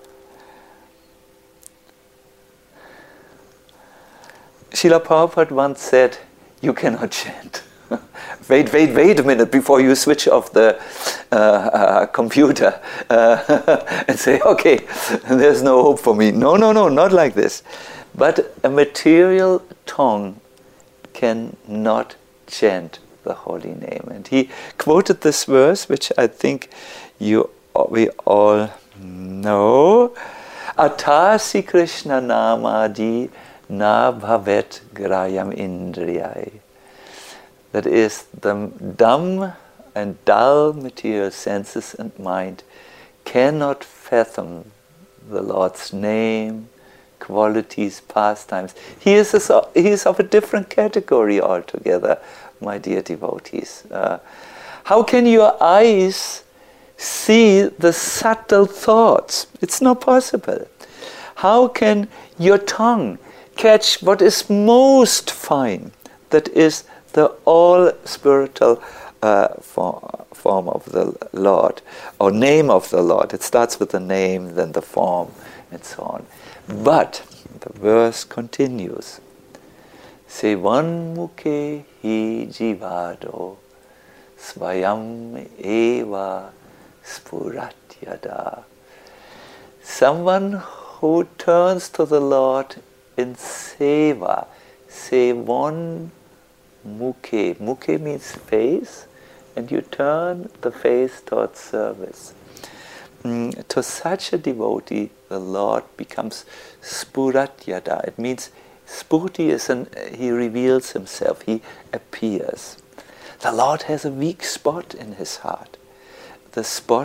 Srila Prabhupada once said, you cannot chant. Wait a minute before you switch off the computer and say, okay, there's no hope for me. No, not like this. But a material tongue cannot chant the holy name. And he quoted this verse, which I think we all know. Atasi Krishna namadi na bhavet grayam indriyai. That is, the dumb and dull material senses and mind cannot fathom the Lord's name, qualities, pastimes. He is of a different category altogether, my dear devotees. How can your eyes see the subtle thoughts? It's not possible. How can your tongue catch what is most fine, that is the all spiritual form of the Lord, or name of the Lord? It starts with the name, then the form, and so on. But the verse continues. Sevan mukhe hi jivado svayam eva spuratyada. Someone who turns to the Lord in seva, sevan mukhe. Mukhe means face, and you turn the face towards service. to such a devotee, the Lord becomes Spuratyada. It means Spurti is he reveals himself, he appears. The Lord has a weak spot in his heart. The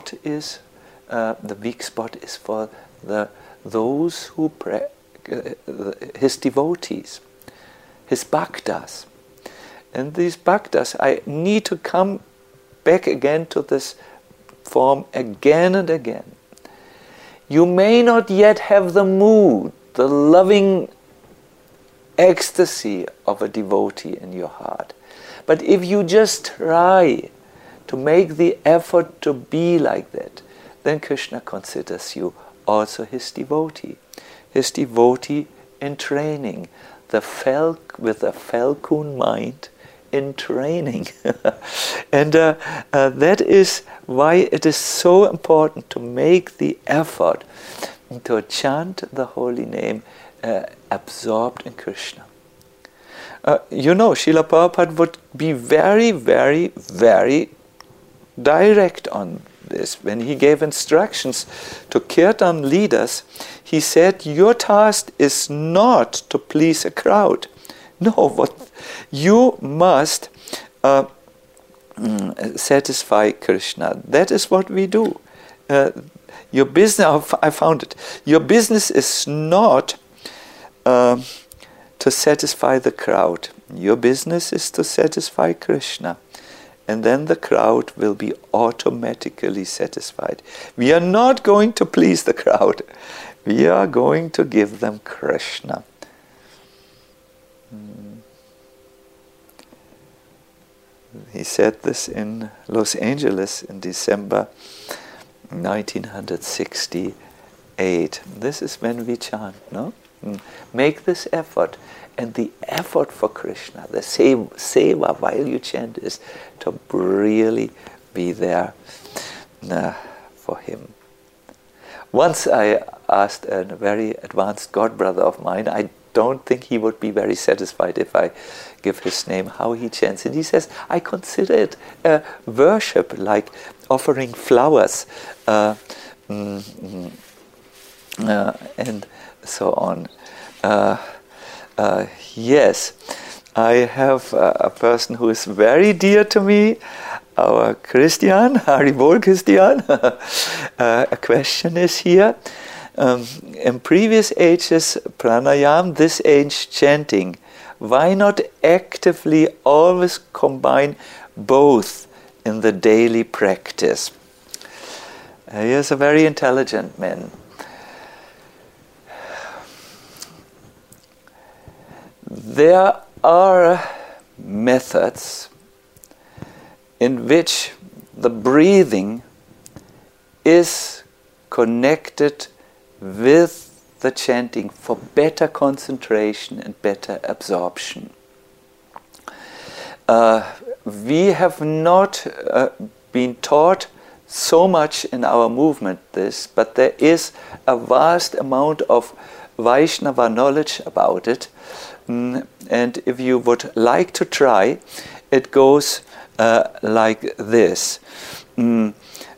weak spot is for those who his devotees, his bhaktas. And these bhaktas, I need to come back again to this form again and again. You may not yet have the mood, the loving ecstasy of a devotee in your heart. But if you just try to make the effort to be like that, then Krishna considers you also his devotee in training, with a falcon mind in training. And that is why it is so important to make the effort to chant the holy name absorbed in Krishna. Srila Prabhupada would be very, very, very direct on this. When he gave instructions to Kirtan leaders, he said, your task is not to please a crowd. No, what you must satisfy Krishna. That is what we do. Your business, I found it. Your business is not to satisfy the crowd. Your business is to satisfy Krishna. And then the crowd will be automatically satisfied. We are not going to please the crowd. We are going to give them Krishna. He said this in Los Angeles in December 1968. This is when we chant, no? Make this effort. And the effort for Krishna, the seva while you chant, is to really be there for him. Once I asked a very advanced godbrother of mine, I don't think he would be very satisfied if I give his name, how he chants. And he says, I consider it worship, like offering flowers and so on. Yes, I have a person who is very dear to me, our Christian, Haribol Christian. A question is here. In previous ages, pranayam, this age chanting, why not actively always combine both in the daily practice? He is a very intelligent man. There are methods in which the breathing is connected with the chanting for better concentration and better absorption. We have not been taught so much in our movement this, but there is a vast amount of Vaishnava knowledge about it. And if you would like to try, it goes like this. You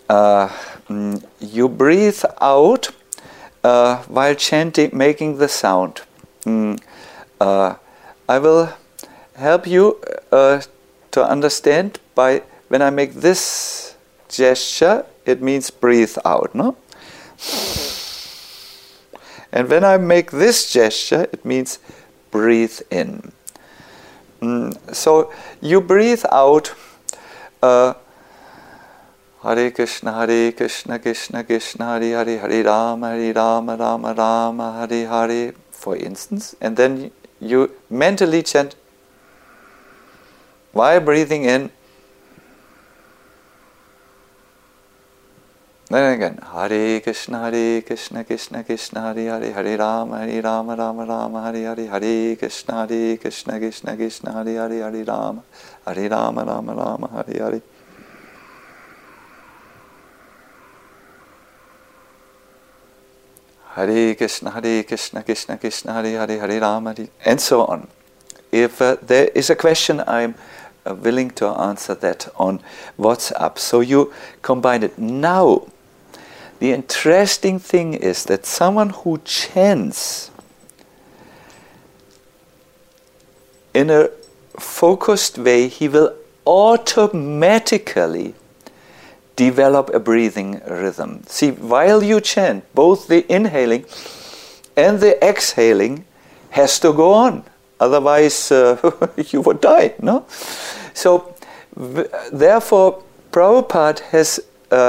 breathe out while chanting, making the sound. I will help you to understand by when I make this gesture, it means breathe out, no? And when I make this gesture, it means breathe in. So you breathe out Hare Krishna, Krishna Krishna, Hare Hare, Hare Rama, Rama Rama, Hare Hare, for instance. And then you mentally chant while breathing in. Then again, Hare Krishna, Krishna Krishna, Hare Hare, Hare Rama, Rama Rama, Hare Hare, Hare Krishna, Krishna Krishna, Hare Hare, Hare Rama, Rama Rama, Hare Hare. Hare Krishna, Krishna Krishna, Hare Hare, Hare Rama, and so on. If there is a question, I'm willing to answer that on WhatsApp. So you combine it. Now, the interesting thing is that someone who chants in a focused way, he will automatically develop a breathing rhythm. See, while you chant, both the inhaling and the exhaling has to go on. Otherwise, you would die, no? So, therefore, Prabhupada has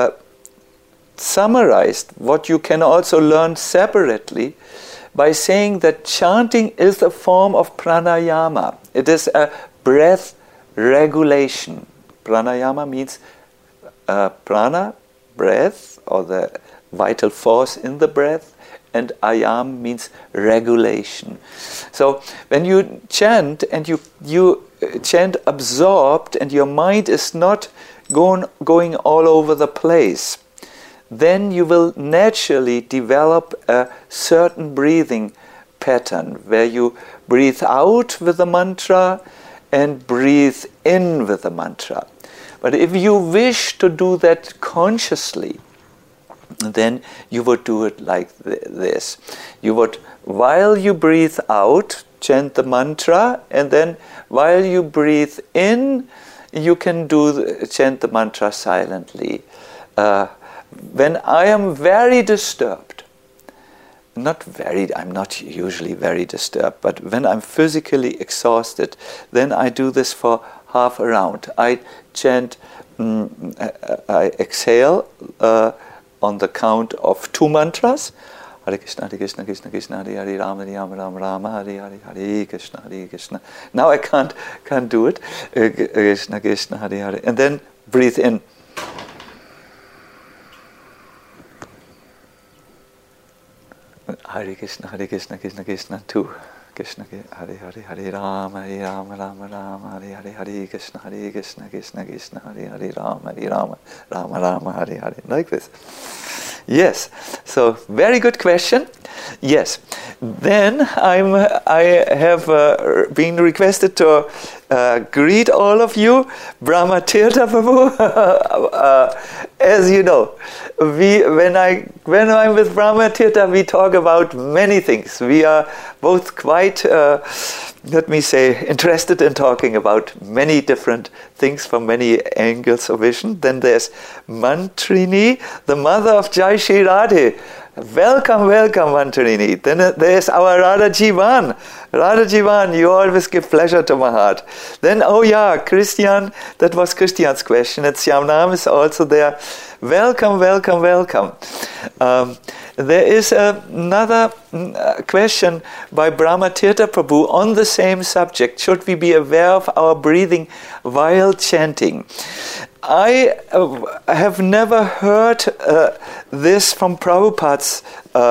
summarized what you can also learn separately by saying that chanting is a form of pranayama. It is a breath regulation. Pranayama means prana, breath, or the vital force in the breath, and ayam means regulation. So when you chant and you chant absorbed and your mind is not going all over the place, then you will naturally develop a certain breathing pattern where you breathe out with the mantra and breathe in with the mantra. But if you wish to do that consciously, then you would do it like this. You would, while you breathe out, chant the mantra, and then while you breathe in, you can chant the mantra silently. When I am very disturbed, I'm not usually very disturbed, but when I'm physically exhausted, then I do this for half a round. I chant, I exhale on the count of 2 mantras. Hare Krishna, Krishna Krishna, Hare Hare, Rama Rama, Rama Hare Hare, Hare Krishna. Now I can't do it. Krishna Krishna, Hare Hare, and then breathe in. Hare Krishna, Krishna Krishna, 2. Krishna Hare Hare, Hare Rama, Rama Hare Hare, Hare Krishna, Krishna Krishna, Hare Hare, Rama Rama, Hare Hare. Like this. Yes. So very good question. Yes. Then I have been requested to greet all of you, Brahma Tirtha Prabhu. As you know, when I'm with Brahma Tirtha, we talk about many things. We are both quite, interested in talking about many different things from many angles of vision. Then there's Mantrini, the mother of Jai Shri Radhe. Welcome, Mantrini. Then there's our Radha Jivan. Radha Jivan, you always give pleasure to my heart. Then, Christian, that was Christian's question. And Syamnam is also there. Welcome. There is another question by Brahma Tirtha Prabhu on the same subject. Should we be aware of our breathing while chanting? I have never heard this from Prabhupada's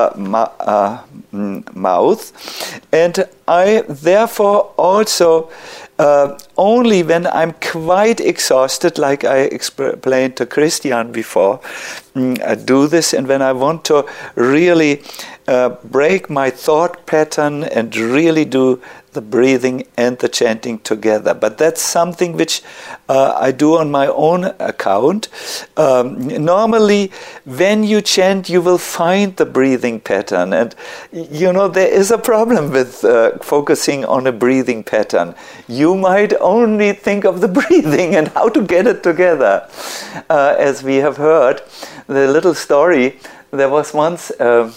mouth, and I therefore also only when I'm quite exhausted, like I explained to Christian before, I do this, and when I want to really break my thought pattern and really do the breathing and the chanting together. But that's something which I do on my own account. Normally, when you chant, you will find the breathing pattern. And, there is a problem with focusing on a breathing pattern. You might only think of the breathing and how to get it together. As we have heard, the little story, there was once a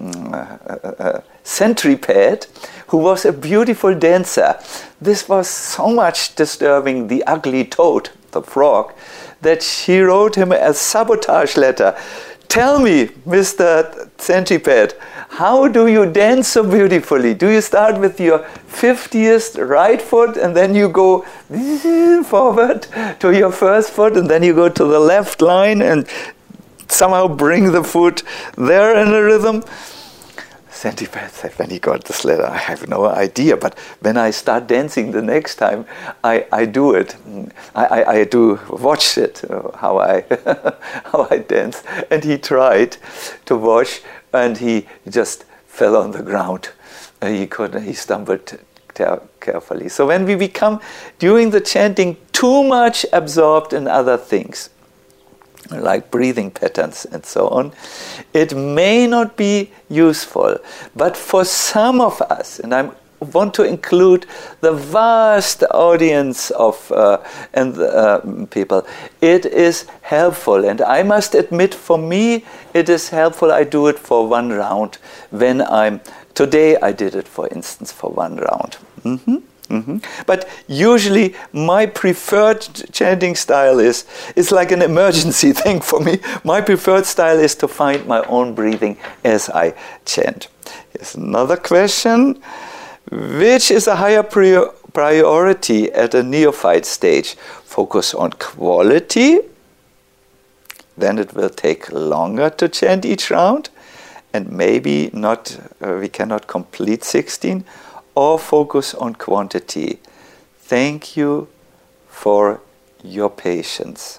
centipede who was a beautiful dancer. This was so much disturbing the ugly toad, the frog, that she wrote him a sabotage letter. Tell me, Mr. Centipede, how do you dance so beautifully? Do you start with your 50th right foot and then you go forward to your first foot and then you go to the left line and somehow bring the foot there in a rhythm? Centipede said, when he got this letter, I have no idea, but when I start dancing the next time, I do it. I do watch it, how I dance. And he tried to watch, and he just fell on the ground. He stumbled carefully. So when we become, during the chanting, too much absorbed in other things, like breathing patterns and so on, it may not be useful. But for some of us, and I want to include the vast audience of people, it is helpful. And I must admit, for me, it is helpful. I do it for one round when today I did it, for instance, for one round. But usually my preferred chanting style is like an emergency thing for me. My preferred style is to find my own breathing as I chant. Here's another question. Which is a higher priority at a neophyte stage? Focus on quality, then it will take longer to chant each round, and maybe we cannot complete 16, or focus on quantity. Thank you for your patience.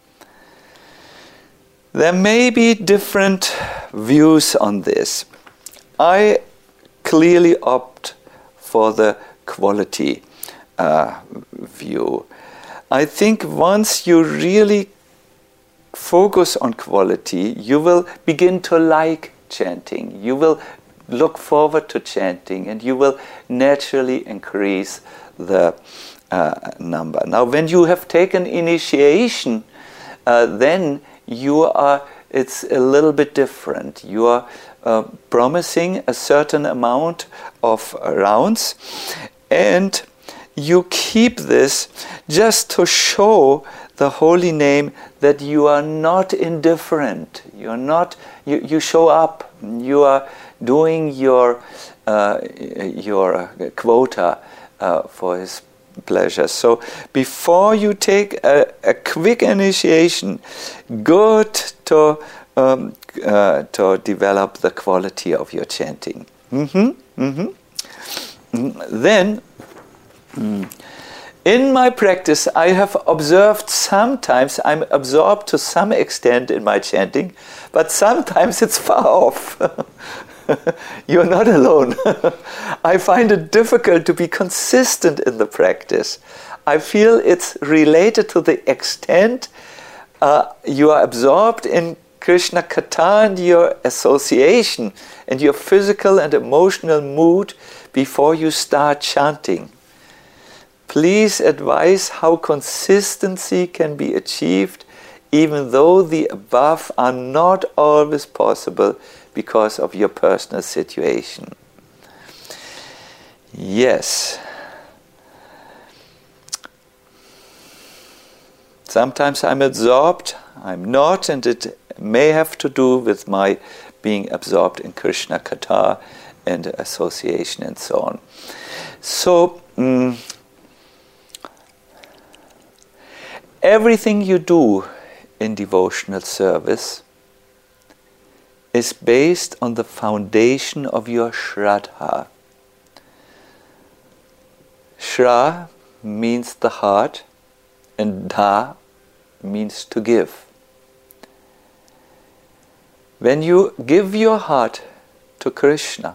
There may be different views on this. I clearly opt for the quality view. I think once you really focus on quality, you will begin to like chanting. You will look forward to chanting, and you will naturally increase the number. Now, when you have taken initiation, then it's a little bit different. You are promising a certain amount of rounds, and you keep this just to show the holy name that you are not indifferent. You show up. You are doing your quota for His pleasure. So before you take a quick initiation, good to develop the quality of your chanting. Then, in my practice, I have observed sometimes I'm absorbed to some extent in my chanting, but sometimes it's far off. You're not alone. I find it difficult to be consistent in the practice. I feel it's related to the extent you are absorbed in Krishna Katha and your association and your physical and emotional mood before you start chanting. Please advise how consistency can be achieved, even though the above are not always possible because of your personal situation. Yes. Sometimes I'm absorbed, I'm not, and it may have to do with my being absorbed in Krishna Katha and association and so on. So, everything you do in devotional service is based on the foundation of your Shraddha. Shra means the heart, and Dha means to give. When you give your heart to Krishna,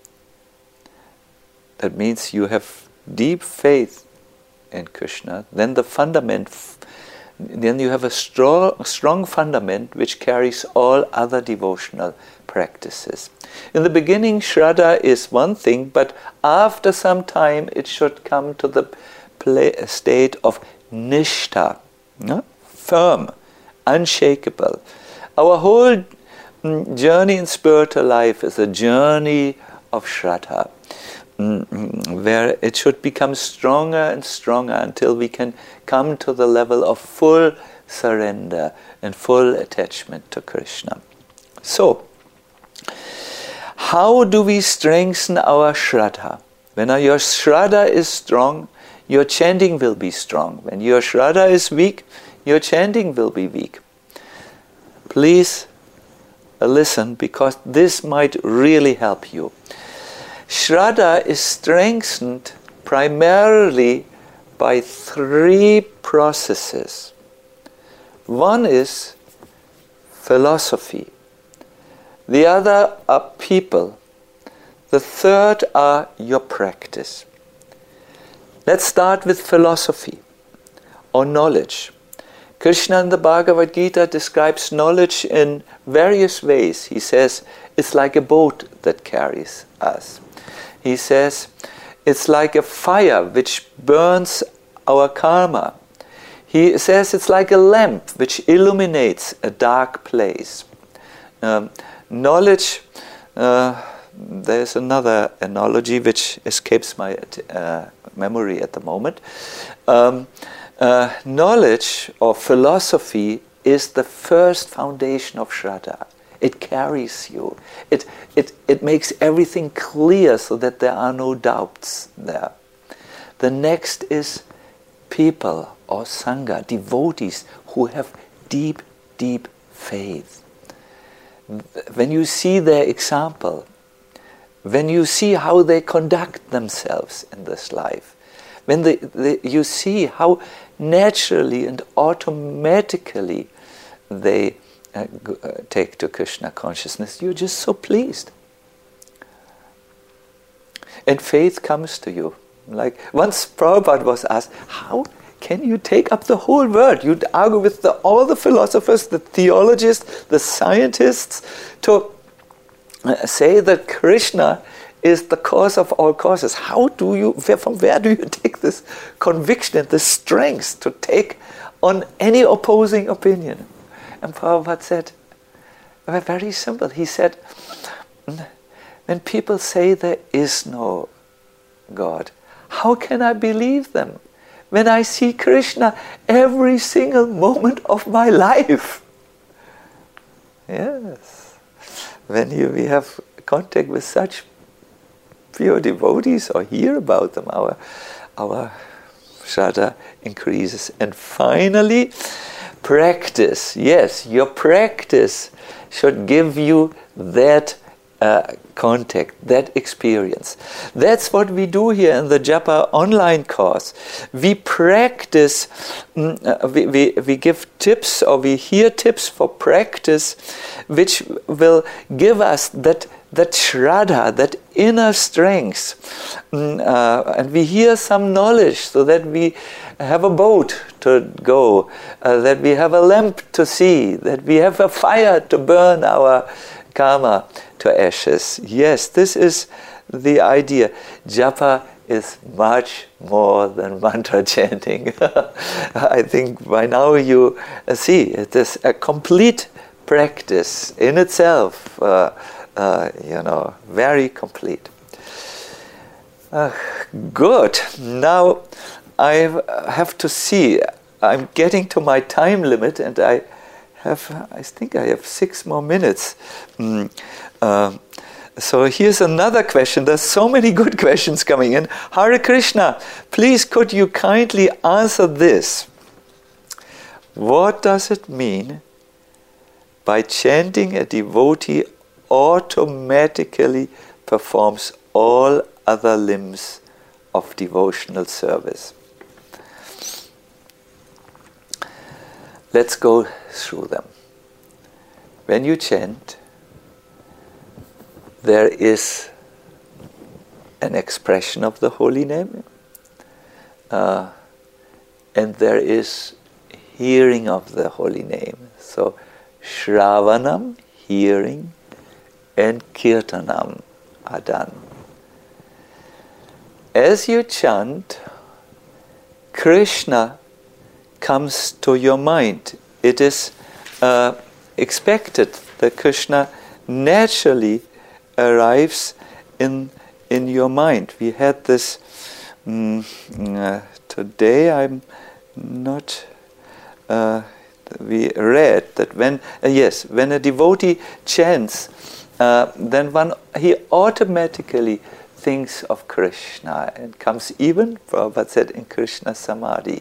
that means you have deep faith in Krishna, then then you have a strong fundament which carries all other devotional practices. In the beginning, Shraddha is one thing, but after some time it should come to the state of Nishtha, firm, unshakable. Our whole journey in spiritual life is a journey of Shraddha, where it should become stronger and stronger until we can come to the level of full surrender and full attachment to Krishna. So, how do we strengthen our Shraddha? When your Shraddha is strong, your chanting will be strong. When your Shraddha is weak, your chanting will be weak. Please listen, because this might really help you. Shraddha is strengthened primarily by 3 processes. One is philosophy. The other are people. The third are your practice. Let's start with philosophy or knowledge. Krishna in the Bhagavad Gita describes knowledge in various ways. He says, it's like a boat that carries us. He says, it's like a fire which burns our karma. He says it's like a lamp which illuminates a dark place. Knowledge, there's another analogy which escapes my memory at the moment. Knowledge or philosophy is the first foundation of Shraddha. It carries you. It makes everything clear so that there are no doubts there. The next is people or Sangha, devotees who have deep, deep faith. When you see their example, when you see how they conduct themselves in this life, when you see how naturally and automatically they take to Krishna consciousness, you're just so pleased. And faith comes to you. Like once Prabhupada was asked, how can you take up the whole world? You'd argue with all the philosophers, the theologists, the scientists, to say that Krishna is the cause of all causes. From where do you take this conviction and this strength to take on any opposing opinion? And Prabhupada said, very simple. He said, when people say there is no God, how can I believe them when I see Krishna every single moment of my life? Yes. When we have contact with such pure devotees or hear about them, our Shraddha increases. And finally, practice. Yes, your practice should give you that contact, that experience. That's what we do here in the Japa online course. We practice, we give tips, or we hear tips for practice which will give us that Shraddha, that inner strength. And we hear some knowledge so that we have a boat to go, that we have a lamp to see, that we have a fire to burn our karma to ashes. Yes, this is the idea. Japa is much more than mantra chanting. I think by now you see it is a complete practice in itself, very complete. Good. Now I have to see. I'm getting to my time limit, and I think I have 6 more minutes. So here's another question. There's so many good questions coming in. Hare Krishna, please could you kindly answer this? What does it mean by chanting a devotee automatically performs all other limbs of devotional service? Let's go through them. When you chant, there is an expression of the holy name, and there is hearing of the holy name. So, Shravanam, hearing, and Kirtanam are done. As you chant, Krishna comes to your mind. It is expected that Krishna naturally arrives in your mind. We had this today. I'm not. We read that when a devotee chants, then he automatically thinks of Krishna and comes even, Prabhupada said, in Krishna Samadhi.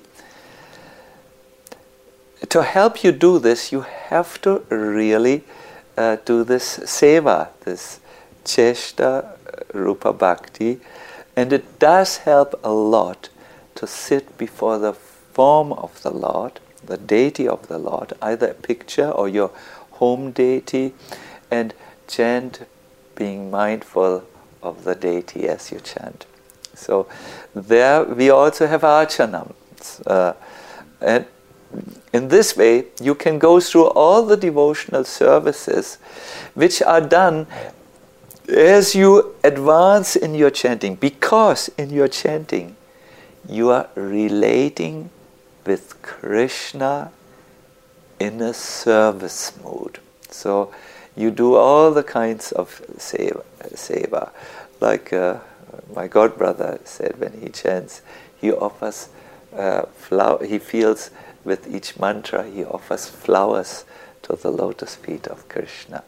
To help you do this, you have to really do this seva, this Cheshta Rupa Bhakti, and it does help a lot to sit before the form of the Lord, the deity of the Lord, either a picture or your home deity, and chant being mindful of the deity as you chant. So there we also have archanam, and in this way, you can go through all the devotional services which are done as you advance in your chanting, because in your chanting you are relating with Krishna in a service mood. So you do all the kinds of seva. Like my godbrother said, when he chants, he offers he feels with each mantra, he offers flowers to the lotus feet of Krishna.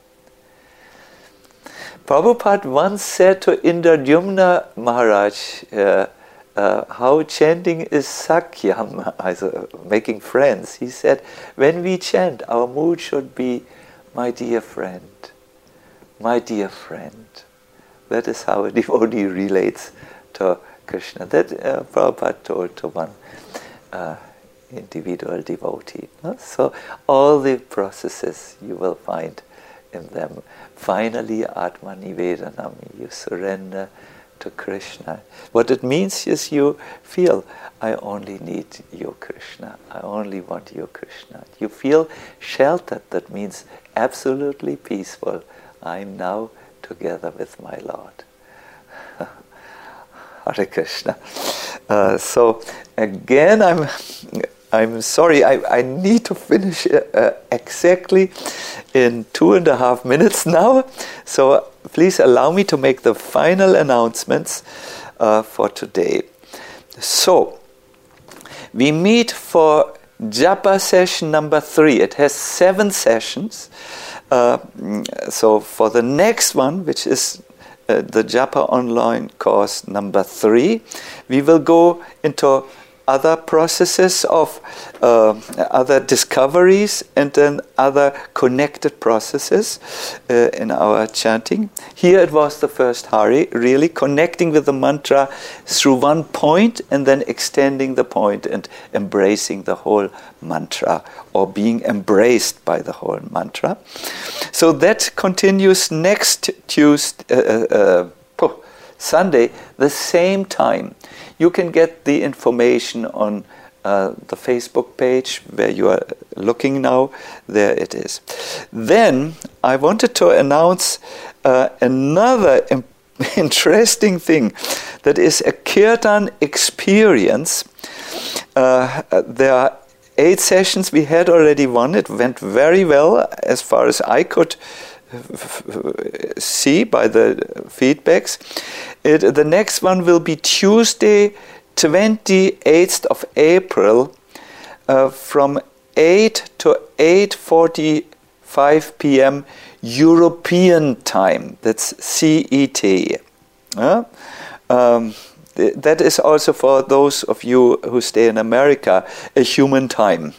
Prabhupada once said to Indradyumna Maharaj, how chanting is sakyam, making friends. He said, when we chant, our mood should be, my dear friend, my dear friend. That is how a devotee relates to Krishna. That Prabhupada told to one individual devotee. So all the processes you will find in them. Finally, Atma Nivedanam, you surrender to Krishna. What it means is you feel, I only need you, Krishna. I only want you, Krishna. You feel sheltered. That means absolutely peaceful. I'm now together with my Lord. Hare Krishna. So again, I'm sorry, I need to finish exactly in 2.5 minutes now. So please allow me to make the final announcements for today. So, we meet for Japa session number 3. It has 7 sessions. So for the next one, which is the Japa online course number 3, we will go into other processes of other discoveries and then other connected processes in our chanting. Here it was the first Hari, really connecting with the mantra through one point and then extending the point and embracing the whole mantra, or being embraced by the whole mantra. So that continues next Sunday, the same time. You can get the information on the Facebook page where you are looking now. There it is. Then I wanted to announce another interesting thing, that is a Kirtan experience. There are 8 sessions. We had already one. It went very well as far as I could see by the feedbacks. The next one will be Tuesday, 28th of April, from 8 to 8:45 p.m. European time. That's CET. That is also for those of you who stay in America, a human time,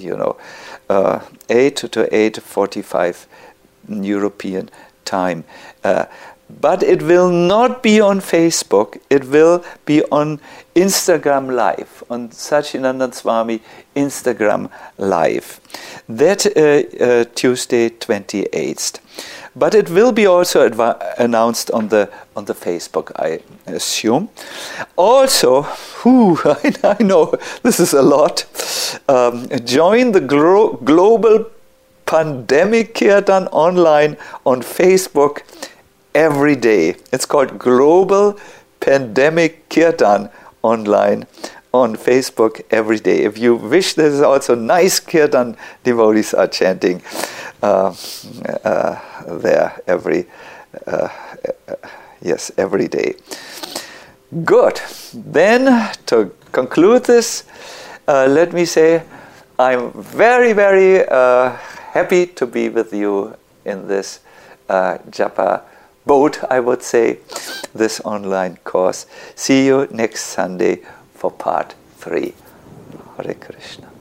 8 to 8:45 European time. But it will not be on Facebook, it will be on Instagram Live, on Satchidananda Swami Instagram Live. That Tuesday 28th. But it will be also announced on the Facebook, I assume. Also, I know this is a lot. Join the Global Pandemic Kirtan online on Facebook every day. It's called Global Pandemic Kirtan online on Facebook every day. If you wish, there's also nice Kirtan devotees are chanting there every day. Good. Then to conclude this, let me say I'm very, very happy to be with you in this Japa boat, I would say, this online course. See you next Sunday for part 3. Hare Krishna.